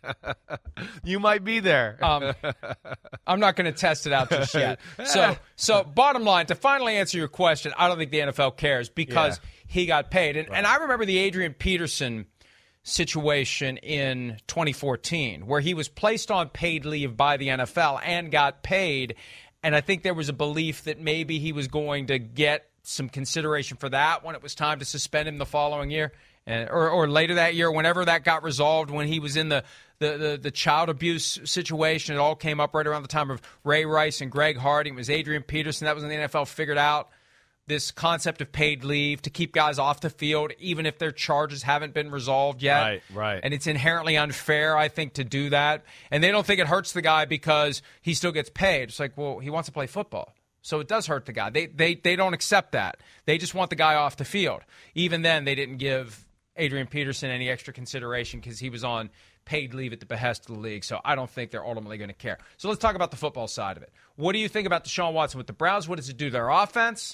You might be there. Um, I'm not going to test it out just yet. So, so bottom line, to finally answer your question, I don't think the N F L cares because Yeah. he got paid. And, right. and I remember the Adrian Peterson situation in twenty fourteen where he was placed on paid leave by the N F L and got paid. And I think there was a belief that maybe he was going to get some consideration for that when it was time to suspend him the following year. And, or, or later that year, whenever that got resolved, when he was in the, the, the, the child abuse situation. It all came up right around the time of Ray Rice and Greg Hardy. It was Adrian Peterson. That was when the N F L figured out this concept of paid leave to keep guys off the field, even if their charges haven't been resolved yet. Right, right. And it's inherently unfair, I think, to do that. And they don't think it hurts the guy because he still gets paid. It's like, well, he wants to play football. So it does hurt the guy. They, they, they don't accept that. They just want the guy off the field. Even then, they didn't give Adrian Peterson any extra consideration because he was on paid leave at the behest of the league. So I don't think they're ultimately going to care. So let's talk about the football side of it. What do you think about Deshaun Watson with the Browns? What does it do to their offense?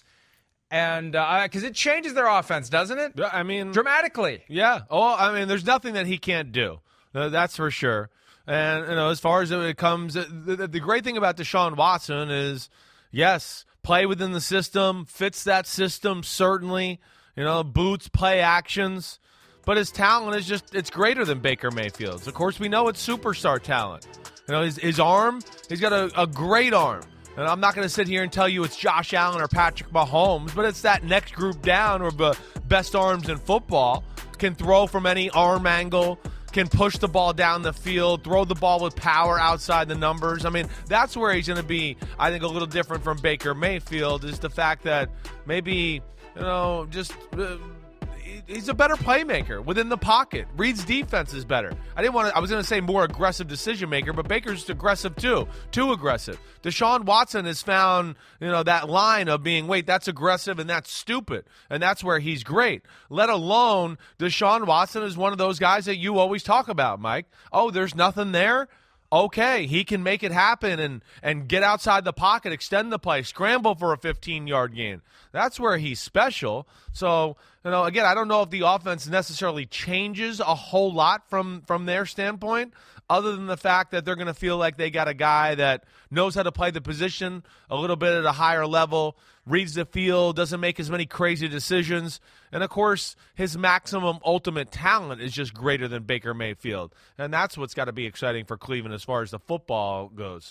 And because uh, it changes their offense, doesn't it? I mean, dramatically. Yeah. Oh, I mean, there's nothing that he can't do. Uh, that's for sure. And you know, as far as it comes, the, the, the great thing about Deshaun Watson is, yes, play within the system, fits that system certainly. You know, boots, play actions, but his talent is just—it's greater than Baker Mayfield's. Of course, we know it's superstar talent. You know, his his arm, he's got a, a great arm. And I'm not going to sit here and tell you it's Josh Allen or Patrick Mahomes, but it's that next group down or the best arms in football. Can throw from any arm angle, can push the ball down the field, throw the ball with power outside the numbers. I mean, that's where he's going to be, I think, a little different from Baker Mayfield is the fact that maybe, you know, just... Uh, he's a better playmaker within the pocket. Reed's defense is better. I didn't want to, I was going to say more aggressive decision maker, but Baker's aggressive too. Too aggressive. Deshaun Watson has found, you know, that line of being, wait, that's aggressive and that's stupid. And that's where he's great. Let alone Deshaun Watson is one of those guys that you always talk about, Mike. Oh, there's nothing there? Okay, he can make it happen and, and get outside the pocket, extend the play, scramble for a fifteen-yard gain. That's where he's special. So, you know, again, I don't know if the offense necessarily changes a whole lot from, from their standpoint, other than the fact that they're going to feel like they got a guy that knows how to play the position a little bit at a higher level, reads the field, doesn't make as many crazy decisions. And, of course, his maximum ultimate talent is just greater than Baker Mayfield. And that's what's got to be exciting for Cleveland as far as the football goes.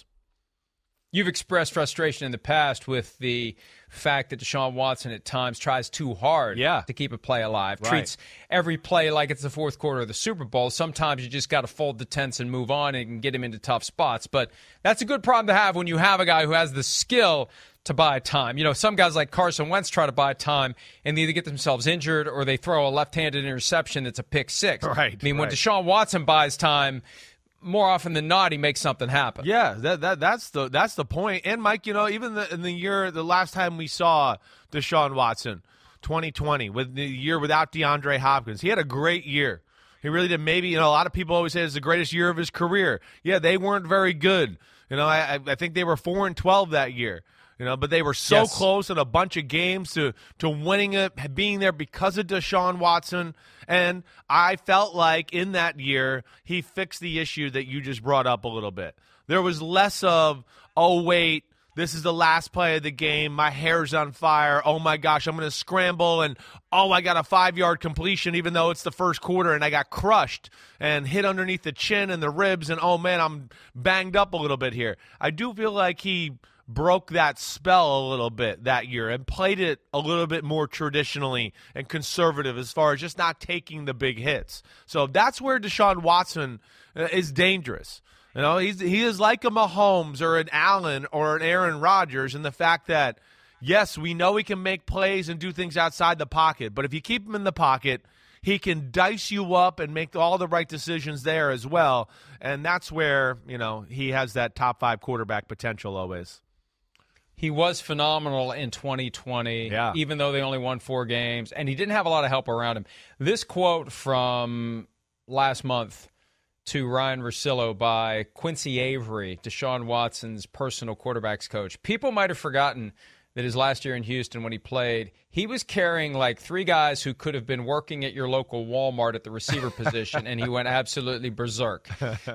You've expressed frustration in the past with the fact that Deshaun Watson at times tries too hard yeah. to keep a play alive, right. treats every play like it's the fourth quarter of the Super Bowl. Sometimes you just got to fold the tents and move on and get him into tough spots. But that's a good problem to have when you have a guy who has the skill to buy time. You know, some guys like Carson Wentz try to buy time and they either get themselves injured or they throw a left-handed interception that's a pick six. Right, I mean, right. when Deshaun Watson buys time, more often than not, he makes something happen. Yeah, that that that's the that's the point. And Mike, you know, even the, in the year, the last time we saw Deshaun Watson, twenty twenty, with the year without DeAndre Hopkins, he had a great year. He really did. Maybe, you know, a lot of people always say it's the greatest year of his career. Yeah, they weren't very good. You know, I I think they were four and twelve that year. You know, but they were so yes. close in a bunch of games to, to winning it, being there because of Deshaun Watson. And I felt like in that year, he fixed the issue that you just brought up a little bit. There was less of, oh, wait, this is the last play of the game. My hair's on fire. Oh, my gosh, I'm going to scramble. And, oh, I got a five-yard completion even though it's the first quarter and I got crushed and hit underneath the chin and the ribs. And, oh, man, I'm banged up a little bit here. I do feel like he broke that spell a little bit that year and played it a little bit more traditionally and conservative as far as just not taking the big hits. So that's where Deshaun Watson is dangerous. You know, he's he is like a Mahomes or an Allen or an Aaron Rodgers in the fact that yes, we know he can make plays and do things outside the pocket, but if you keep him in the pocket, he can dice you up and make all the right decisions there as well. And that's where, you know, he has that top five quarterback potential always. He was phenomenal in twenty twenty, yeah. even though they only won four games, and he didn't have a lot of help around him. This quote from last month to Ryan Russillo by Quincy Avery, Deshaun Watson's personal quarterbacks coach. People might have forgotten that his last year in Houston when he played, he was carrying like three guys who could have been working at your local Walmart at the receiver position, and he went absolutely berserk.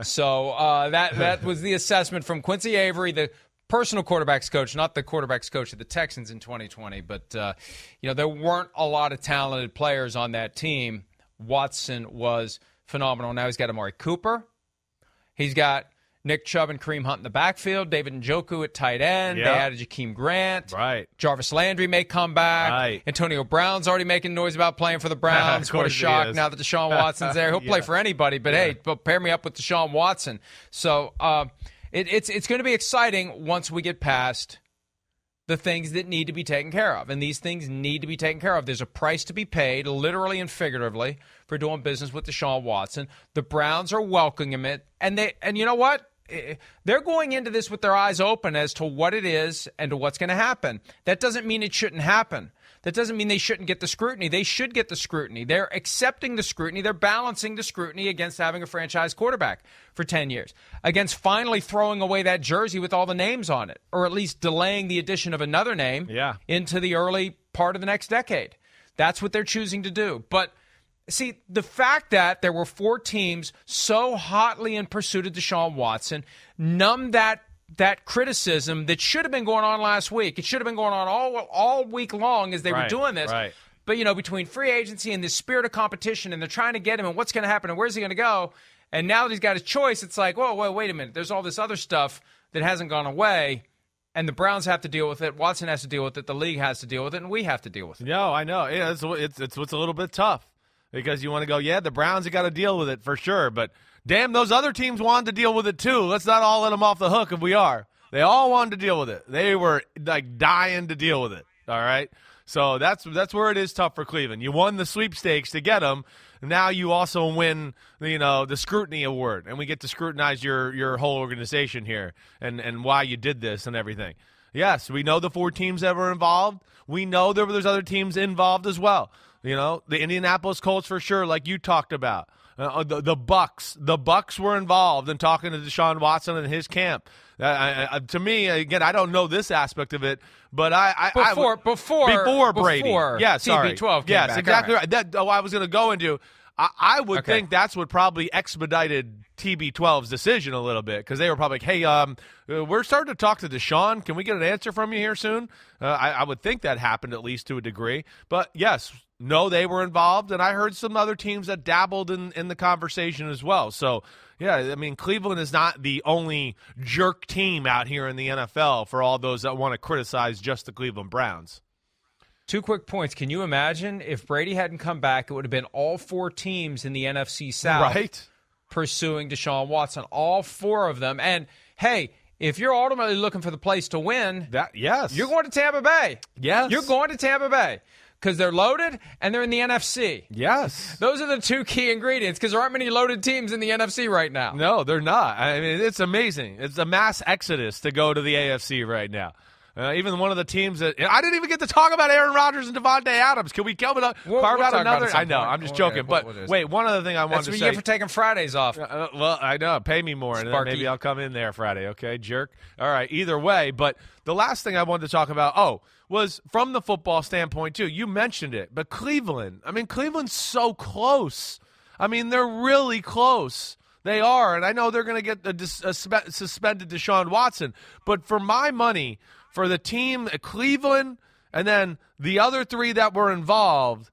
So uh, that that was the assessment from Quincy Avery, the personal quarterbacks coach, not the quarterbacks coach of the Texans in twenty twenty. But, uh, you know, there weren't a lot of talented players on that team. Watson was phenomenal. Now he's got Amari Cooper. He's got Nick Chubb and Kareem Hunt in the backfield. David Njoku at tight end. Yep. They added Jakeem Grant. Right. Jarvis Landry may come back. Right. Antonio Brown's already making noise about playing for the Browns. What a shock now that Deshaun Watson's there. He'll yeah. play for anybody, but yeah. hey, but pair me up with Deshaun Watson. So, uh, It, it's it's going to be exciting once we get past the things that need to be taken care of. And these things need to be taken care of. There's a price to be paid, literally and figuratively, for doing business with Deshaun Watson. The Browns are welcoming it. And they and you know what? They're going into this with their eyes open as to what it is and to what's going to happen. That doesn't mean it shouldn't happen. That doesn't mean they shouldn't get the scrutiny. They should get the scrutiny. They're accepting the scrutiny. They're balancing the scrutiny against having a franchise quarterback for ten years, against finally throwing away that jersey with all the names on it, or at least delaying the addition of another name yeah. into the early part of the next decade. That's what they're choosing to do. But see, the fact that there were four teams so hotly in pursuit of Deshaun Watson numbed that that criticism that should have been going on last week. It should have been going on all all week long as they right, were doing this. Right. But, you know, between free agency and the spirit of competition, and they're trying to get him, and what's going to happen, and where's he going to go? And now that he's got his choice, it's like, whoa, whoa, wait a minute. There's all this other stuff that hasn't gone away, and the Browns have to deal with it. Watson has to deal with it. The league has to deal with it, and we have to deal with it. No, I know. Yeah, it's, it's, it's what's a little bit tough because you want to go, yeah, the Browns have got to deal with it for sure, but damn, those other teams wanted to deal with it too. Let's not all let them off the hook if we are. They all wanted to deal with it. They were like dying to deal with it. All right. So that's that's where it is tough for Cleveland. You won the sweepstakes to get them. Now you also win, you know, the scrutiny award, and we get to scrutinize your your whole organization here and and why you did this and everything. Yes, we know the four teams that were involved. We know there were those other teams involved as well. You know, the Indianapolis Colts for sure, like you talked about. Uh, the, the Bucks, the Bucks were involved in talking to Deshaun Watson and his camp. Uh, I, I, to me, again, I don't know this aspect of it, but I, I before I, before before Brady, before yes, T B twelve, yes, back. exactly right. right. That oh, I was going to go into. I, I would okay. think that's what probably expedited T B twelve's decision a little bit because they were probably like, hey, um, we're starting to talk to Deshaun. Can we get an answer from you here soon? Uh, I, I would think that happened at least to a degree, but yes. No, they were involved, and I heard some other teams that dabbled in, in the conversation as well. So, yeah, I mean, Cleveland is not the only jerk team out here in the N F L for all those that want to criticize just the Cleveland Browns. Two quick points. Can you imagine if Brady hadn't come back, it would have been all four teams in the N F C South right? pursuing Deshaun Watson, all four of them. And, hey, if you're ultimately looking for the place to win, that yes, you're going to Tampa Bay. Yes. You're going to Tampa Bay. Because they're loaded and they're in the N F C. Yes. Those are the two key ingredients because there aren't many loaded teams in the N F C right now. No, they're not. I mean, it's amazing. It's a mass exodus to go to the A F C right now. Uh, even one of the teams that – I didn't even get to talk about Aaron Rodgers and Devontae Adams. Can we come up, we'll, carve we'll out another – I know. Point. I'm just oh, joking. yeah, but what, what wait, one other thing I wanted That's to what say. you get for taking Fridays off. Uh, well, I know. Pay me more, and then maybe I'll come in there Friday, okay, jerk? All right, either way. But the last thing I wanted to talk about, oh, was from the football standpoint, too. You mentioned it, but Cleveland. I mean, Cleveland's so close. I mean, they're really close. They are, and I know they're going to get a, dis- a spe- suspended Deshaun Watson. But for my money, for the team, Cleveland, and then the other three that were involved,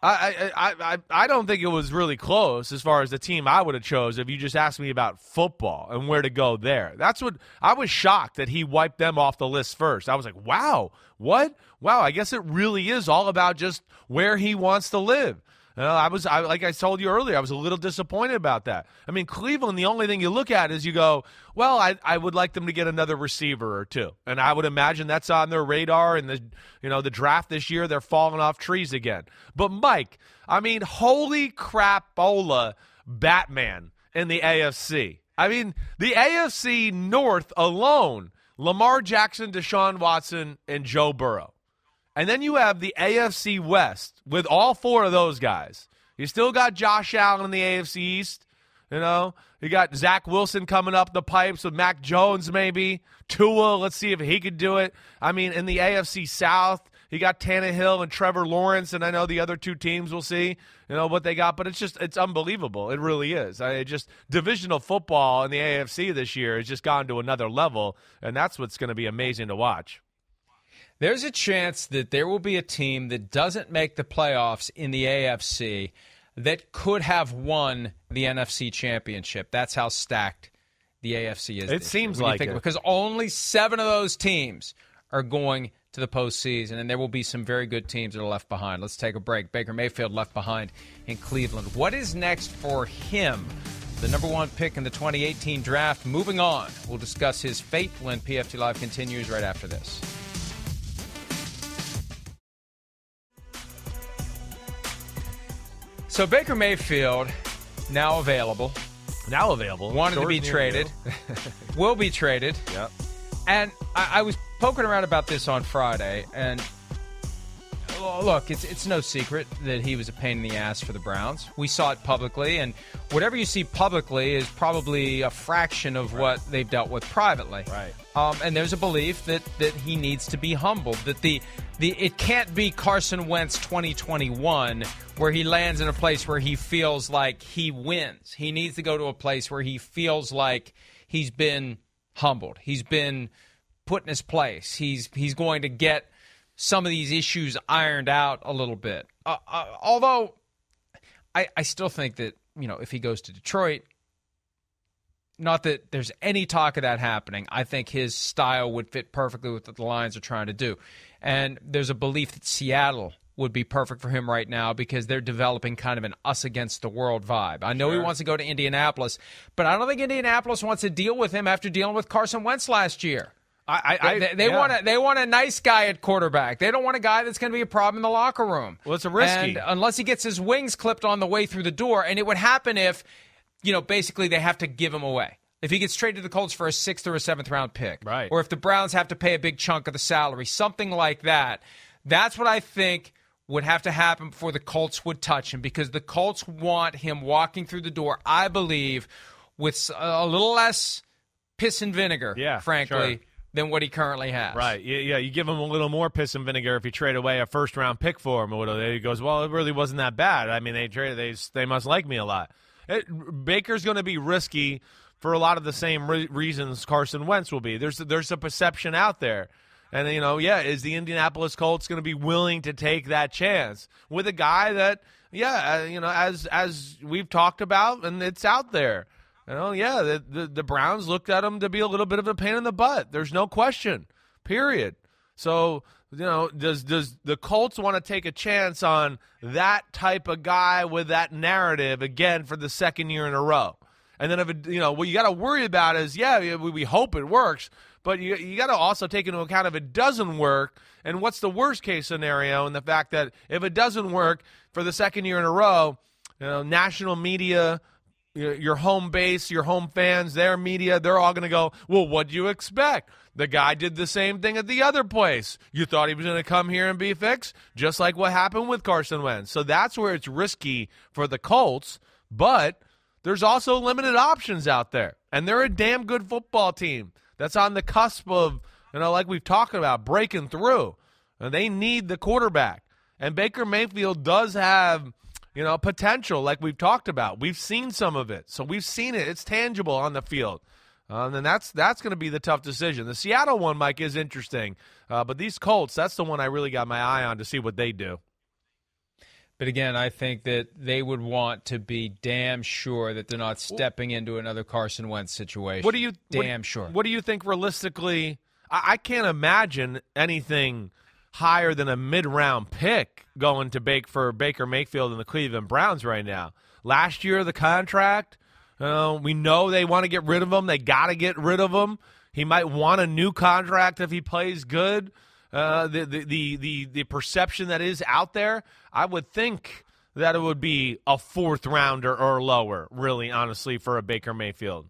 I, I I I don't think it was really close as far as the team I would have chose if you just asked me about football and where to go there. That's what I was shocked that he wiped them off the list first. I was like, wow, what? Wow, I guess it really is all about just where he wants to live. You know, I was, I, like I told you earlier, I was a little disappointed about that. I mean, Cleveland, the only thing you look at is you go, well, I, I would like them to get another receiver or two. And I would imagine that's on their radar in the, you know, the draft this year. They're falling off trees again. But, Mike, I mean, holy crapola Batman in the A F C. I mean, the A F C North alone, Lamar Jackson, Deshaun Watson, and Joe Burrow. And then you have the A F C West with all four of those guys. You still got Josh Allen in the A F C East. You know, you got Zach Wilson coming up the pipes with Mac Jones maybe. Tua, let's see if he could do it. I mean, in the A F C South, you got Tannehill and Trevor Lawrence, and I know the other two teams will see, you know, what they got. But it's just, it's unbelievable. It really is. I it just divisional football in the A F C this year has just gone to another level, and that's what's going to be amazing to watch. There's a chance that there will be a team that doesn't make the playoffs in the A F C that could have won the N F C championship. That's how stacked the A F C is. It seems like it. Because only seven of those teams are going to the postseason, and there will be some very good teams that are left behind. Let's take a break. Baker Mayfield left behind in Cleveland. What is next for him? The number one pick in the twenty eighteen draft. Moving on, we'll discuss his fate when P F T Live continues right after this. So Baker Mayfield, now available. Now available. Wanted to be traded. Will be traded. Yep. And I, I was poking around about this on Friday, and look, it's it's no secret that he was a pain in the ass for the Browns. We saw it publicly, and whatever you see publicly is probably a fraction of right. what they've dealt with privately. Right. Um, and there's a belief that, that he needs to be humbled, that the the it can't be Carson Wentz twenty twenty-one where he lands in a place where he feels like he wins. He needs to go to a place where he feels like he's been humbled. He's been put in his place. He's he's going to get some of these issues ironed out a little bit. Uh, uh, although I, I still think that, you know, if he goes to Detroit, not that there's any talk of that happening. I think his style would fit perfectly with what the Lions are trying to do. And there's a belief that Seattle would be perfect for him right now because they're developing kind of an us against the world vibe. I know sure. he wants to go to Indianapolis, but I don't think Indianapolis wants to deal with him after dealing with Carson Wentz last year. I, I, they they yeah. want a, they want a nice guy at quarterback. They don't want a guy that's going to be a problem in the locker room. Well, it's a risky. And unless he gets his wings clipped on the way through the door, and it would happen if, you know, basically they have to give him away. If he gets traded to the Colts for a sixth or a seventh round pick, right. or if the Browns have to pay a big chunk of the salary, something like that. That's what I think would have to happen before the Colts would touch him, because the Colts want him walking through the door, I believe, with a little less piss and vinegar, yeah, frankly. Sure. Than what he currently has. Right. Yeah, you give him a little more piss and vinegar if you trade away a first-round pick for him. He goes, well, it really wasn't that bad. I mean, they traded. They they must like me a lot. It, Baker's going to be risky for a lot of the same re- reasons Carson Wentz will be. There's there's a perception out there. And, you know, yeah, is the Indianapolis Colts going to be willing to take that chance with a guy that, yeah, uh, you know, as as we've talked about, and it's out there. You know, yeah, the, the the Browns looked at him to be a little bit of a pain in the butt. There's no question, period. So, you know, does does the Colts want to take a chance on that type of guy with that narrative again for the second year in a row? And then, if it, you know, what you got to worry about is, yeah, we, we hope it works, but you you got to also take into account if it doesn't work, and what's the worst case scenario, and the fact that if it doesn't work for the second year in a row, you know, national media, your home base, your home fans, their media, they're all going to go, well, what do you expect? The guy did the same thing at the other place. You thought he was going to come here and be fixed? Just like what happened with Carson Wentz. So that's where it's risky for the Colts, but there's also limited options out there. And they're a damn good football team that's on the cusp of, you know, like we've talked about, breaking through. And they need the quarterback. And Baker Mayfield does have, you know, potential, like we've talked about. We've seen some of it. So we've seen it. It's tangible on the field. Uh, and that's that's going to be the tough decision. The Seattle one, Mike, is interesting. Uh, but these Colts, that's the one I really got my eye on to see what they do. But again, I think that they would want to be damn sure that they're not stepping into another Carson Wentz situation. What do you damn what, sure? What do you think realistically? I, I can't imagine anything higher than a mid-round pick going to bake for Baker Mayfield and the Cleveland Browns right now. Last year, the contract, uh, we know they want to get rid of him. They got to get rid of him. He might want a new contract if he plays good. Uh, the, the, the, the, the perception that is out there, I would think that it would be a fourth rounder or lower, really, honestly, for a Baker Mayfield.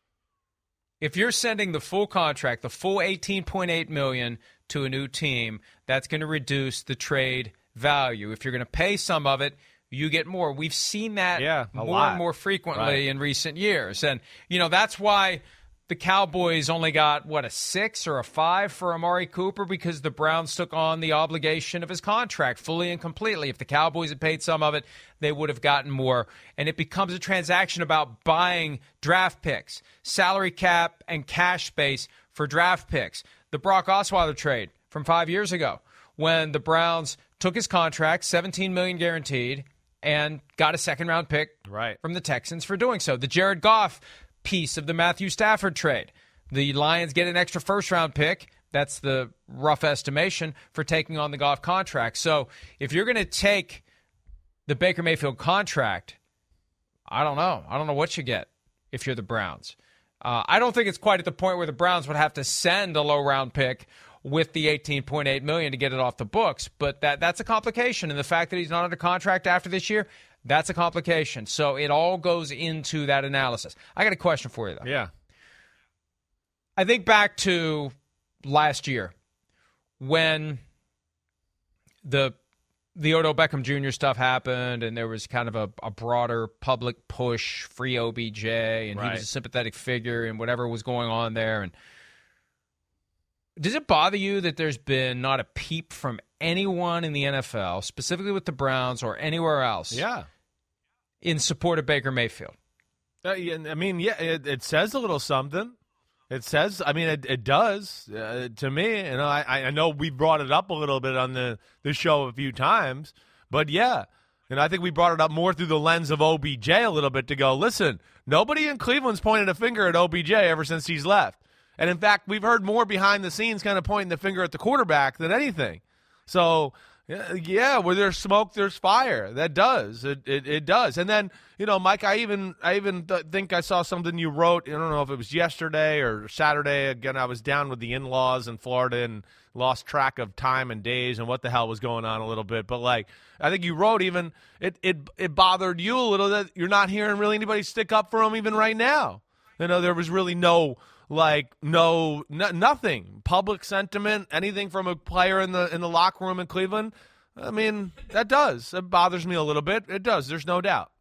If you're sending the full contract, the full eighteen point eight million dollars to a new team, that's going to reduce the trade value. If you're going to pay some of it, you get more. We've seen that yeah, more lot. and more frequently right. in recent years. And, you know, that's why the Cowboys only got, what, a six or a five for Amari Cooper, because the Browns took on the obligation of his contract fully and completely. If the Cowboys had paid some of it, they would have gotten more. And it becomes a transaction about buying draft picks, salary cap, and cash space for draft picks. The Brock Osweiler trade from five years ago, when the Browns took his contract, seventeen million dollars guaranteed, and got a second-round pick right. from the Texans for doing so. The Jared Goff piece of the Matthew Stafford trade. The Lions get an extra first-round pick. That's the rough estimation for taking on the Goff contract. So if you're going to take the Baker Mayfield contract, I don't know. I don't know what you get if you're the Browns. Uh, I don't think it's quite at the point where the Browns would have to send a low-round pick with the eighteen point eight million dollars to get it off the books, but that that's a complication. And the fact that he's not under contract after this year, that's a complication. So it all goes into that analysis. I got a question for you, though. Yeah. I think back to last year when the the Odell Beckham Junior stuff happened, and there was kind of a, a broader public push, free O B J, and right. he was a sympathetic figure and whatever was going on there. And does it bother you that there's been not a peep from anyone in the N F L, specifically with the Browns or anywhere else, yeah. in support of Baker Mayfield? Uh, yeah, I mean, yeah, it, it says a little something. It says, I mean, it, it does uh, to me. You know, I, I know we brought it up a little bit on the, the show a few times, but yeah, and I think we brought it up more through the lens of O B J a little bit to go, listen, nobody in Cleveland's pointed a finger at O B J ever since he's left. And in fact, we've heard more behind the scenes kind of pointing the finger at the quarterback than anything. So, yeah, where there's smoke, there's fire. That does. It, it it does. And then, you know, Mike, I even I even th- think I saw something you wrote. I don't know if it was yesterday or Saturday. Again, I was down with the in-laws in Florida and lost track of time and days and what the hell was going on a little bit. But, like, I think you wrote even it, it, it bothered you a little that you're not hearing really anybody stick up for him even right now. You know, there was really no – Like no, no, nothing. Public sentiment, anything from a player in the in the locker room in Cleveland. I mean, that does. It bothers me a little bit. It does. There's no doubt.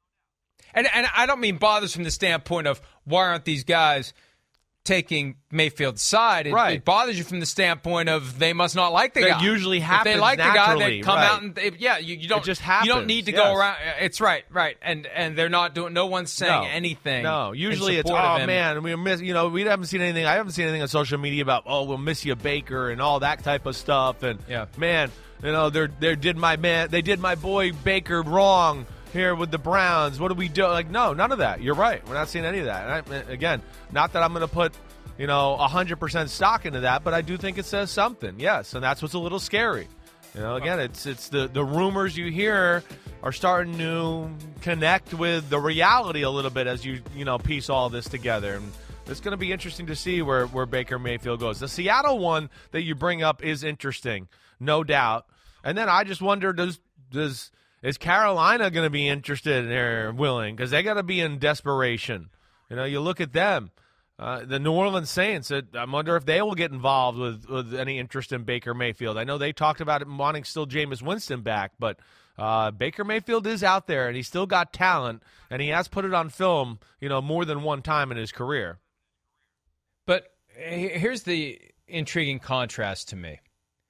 And and I don't mean bothers from the standpoint of why aren't these guys taking Mayfield's side. It, right. it bothers you from the standpoint of they must not like the that guy. usually happens if they like naturally, the guy, they come right. out and they, yeah, you, you don't it just happens. You don't need to yes. go around. It's right, right, and and they're not doing. No one's saying no. anything. No, usually in it's support of oh him. man, we miss. You know, we haven't seen anything. I haven't seen anything on social media about oh we'll miss you Baker and all that type of stuff. And yeah. man, you know they're they did my man they did my boy Baker wrong here with the Browns. What do we do? Like no, none of that. You're right. We're not seeing any of that. And I, again, not that I'm going to put. You know, one hundred percent stock into that, but I do think it says something, yes, and that's what's a little scary. You know, again, it's it's the, the rumors you hear are starting to connect with the reality a little bit as you, you know, piece all this together. And it's going to be interesting to see where, where Baker Mayfield goes. The Seattle one that you bring up is interesting, no doubt. And then I just wonder, does does is Carolina going to be interested or willing? Because they got to be in desperation. You know, you look at them. Uh, the New Orleans Saints, uh, I wonder if they will get involved with, with any interest in Baker Mayfield. I know they talked about it wanting still Jameis Winston back, but uh, Baker Mayfield is out there, and he's still got talent, and he has put it on film, you know, more than one time in his career. But here's the intriguing contrast to me.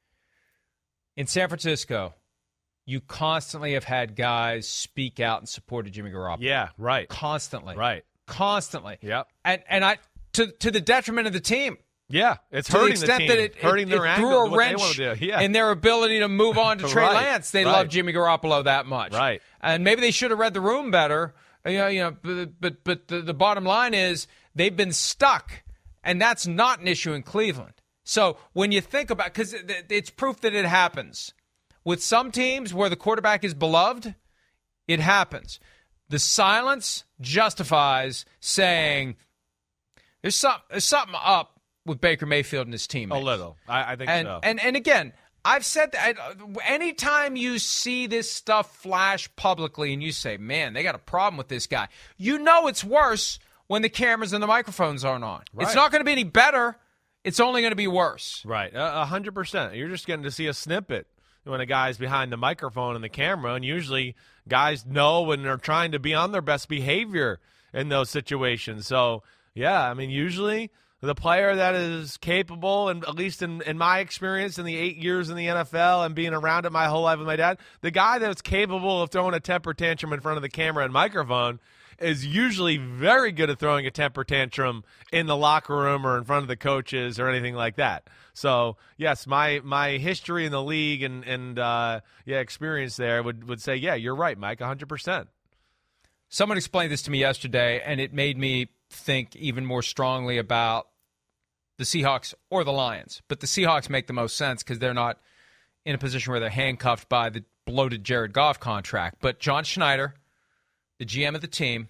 In San Francisco, you constantly have had guys speak out in support of Jimmy Garoppolo. Yeah, right. Constantly. Right. Constantly. Yep. And and I to to the detriment of the team. Yeah, it's to hurting the extent the team, that it, hurting it, their it angle, threw a what wrench they do. Yeah. in their ability to move on to Trey right, Lance. They right. love Jimmy Garoppolo that much, right? And maybe they should have read the room better. You know, you know, but but, but the, the bottom line is they've been stuck, and that's not an issue in Cleveland. So when you think about, because it's proof that it happens. With some teams where the quarterback is beloved, it happens. The silence justifies saying there's, some, there's something up with Baker Mayfield and his teammates. A little. I, I think and, so. And, and again, I've said that anytime you see this stuff flash publicly and you say, man, they got a problem with this guy, you know it's worse when the cameras and the microphones aren't on. Right. It's not going to be any better. It's only going to be worse. Right. A hundred percent. You're just getting to see a snippet when a guy's behind the microphone and the camera, and usually guys know when they're trying to be on their best behavior in those situations. So, yeah, I mean, usually the player that is capable, and at least in, in my experience in the eight years in the N F L and being around it my whole life with my dad, the guy that's capable of throwing a temper tantrum in front of the camera and microphone is usually very good at throwing a temper tantrum in the locker room or in front of the coaches or anything like that. So, yes, my my history in the league and, and uh, yeah, experience there would, would say, yeah, you're right, Mike, one hundred percent. Someone explained this to me yesterday, and it made me think even more strongly about the Seahawks or the Lions. But the Seahawks make the most sense because they're not in a position where they're handcuffed by the bloated Jared Goff contract. But John Schneider, the G M of the team,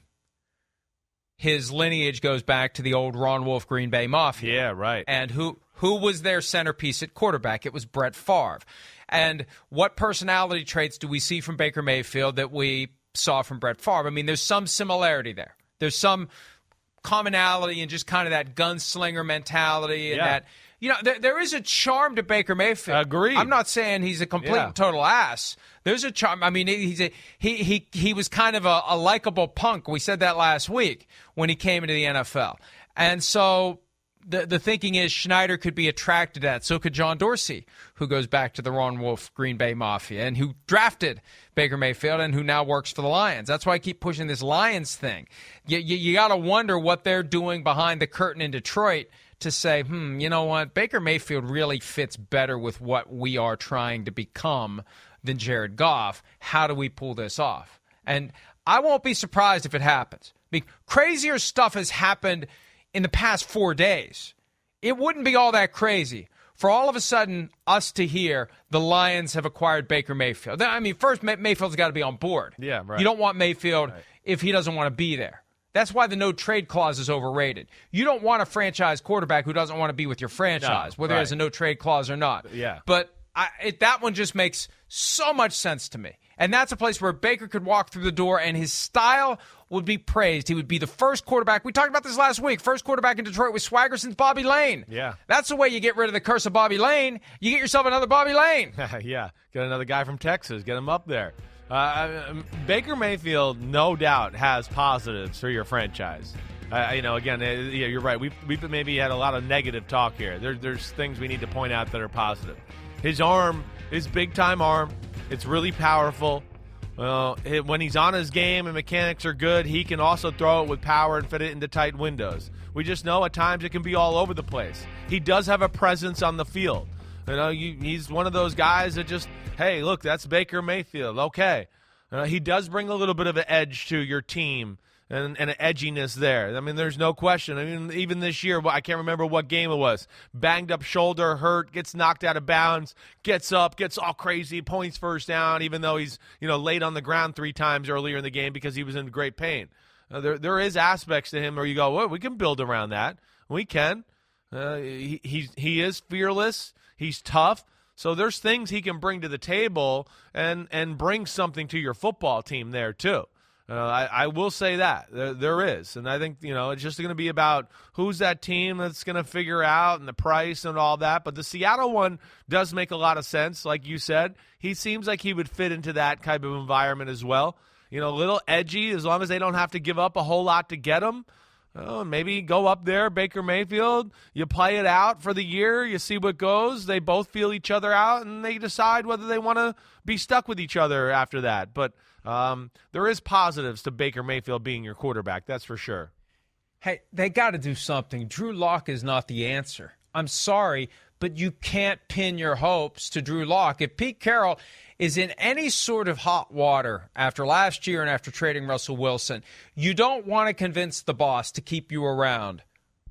his lineage goes back to the old Ron Wolf Green Bay Mafia. Yeah, right. And who who was their centerpiece at quarterback? It was Brett Favre. And what personality traits do we see from Baker Mayfield that we saw from Brett Favre? I mean, there's some similarity there. There's some commonality and just kind of that gunslinger mentality and yeah. that, you know, there, there is a charm to Baker Mayfield. Agreed. I'm not saying he's a complete yeah. and total ass. There's a charm. I mean, he's a, he he he was kind of a, a likable punk. We said that last week when he came into the N F L. And so the the thinking is Schneider could be attracted to that. So could John Dorsey, who goes back to the Ron Wolf Green Bay Mafia and who drafted Baker Mayfield and who now works for the Lions. That's why I keep pushing this Lions thing. You, you, you got to wonder what they're doing behind the curtain in Detroit to say, hmm, you know what, Baker Mayfield really fits better with what we are trying to become than Jared Goff. How do we pull this off? And I won't be surprised if it happens. I mean, crazier stuff has happened in the past four days. It wouldn't be all that crazy for all of a sudden us to hear the Lions have acquired Baker Mayfield. I mean, first, May- Mayfield's got to be on board. Yeah, right. You don't want Mayfield right. if he doesn't want to be there. That's why the no-trade clause is overrated. You don't want a franchise quarterback who doesn't want to be with your franchise, no, whether right. he has a no-trade clause or not. Yeah. But I, it, that one just makes so much sense to me. And that's a place where Baker could walk through the door and his style would be praised. He would be the first quarterback. We talked about this last week. First quarterback in Detroit with swagger since Bobby Lane. Yeah. That's the way you get rid of the curse of Bobby Lane. You get yourself another Bobby Lane. Yeah. Get another guy from Texas. Get him up there. Uh, Baker Mayfield, no doubt, has positives for your franchise. Uh, you know, again, uh, yeah, you're right. We've, we've maybe had a lot of negative talk here. There, there's things we need to point out that are positive. His arm, his big-time arm, it's really powerful. Well, it, when he's on his game and mechanics are good, he can also throw it with power and fit it into tight windows. We just know at times it can be all over the place. He does have a presence on the field. You know, you, he's one of those guys that just, hey, look, that's Baker Mayfield. Okay. Uh, he does bring a little bit of an edge to your team and, and an edginess there. I mean, there's no question. I mean, even this year, I can't remember what game it was. Banged up shoulder, hurt, gets knocked out of bounds, gets up, gets all crazy, points first down, even though he's, you know, laid on the ground three times earlier in the game because he was in great pain. Uh, there, there is aspects to him where you go, well, we can build around that. We can. Uh, he, he, he is fearless. He's tough. So there's things he can bring to the table and, and bring something to your football team there too. Uh, I, I will say that. There, there is. And I think, you know, it's just going to be about who's that team that's going to figure out and the price and all that. But the Seattle one does make a lot of sense, like you said. He seems like he would fit into that type of environment as well. You know, a little edgy as long as they don't have to give up a whole lot to get him. Oh, maybe go up there, Baker Mayfield. You play it out for the year. You see what goes. They both feel each other out, and they decide whether they want to be stuck with each other after that. But um, there is positives to Baker Mayfield being your quarterback. That's for sure. Hey, they got to do something. Drew Lock is not the answer. I'm sorry, but you can't pin your hopes to Drew Lock. If Pete Carroll is in any sort of hot water after last year and after trading Russell Wilson, you don't want to convince the boss to keep you around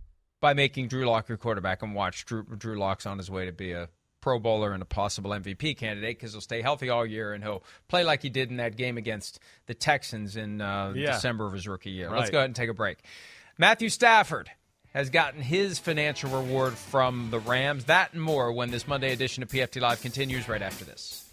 by making Drew Lock your quarterback and watch Drew, Drew Lock's on his way to be a Pro Bowler and a possible M V P candidate because he'll stay healthy all year and he'll play like he did in that game against the Texans in uh, yeah. December of his rookie year. Right. Let's go ahead and take a break. Matthew Stafford has gotten his financial reward from the Rams. That and more when this Monday edition of P F T Live continues right after this.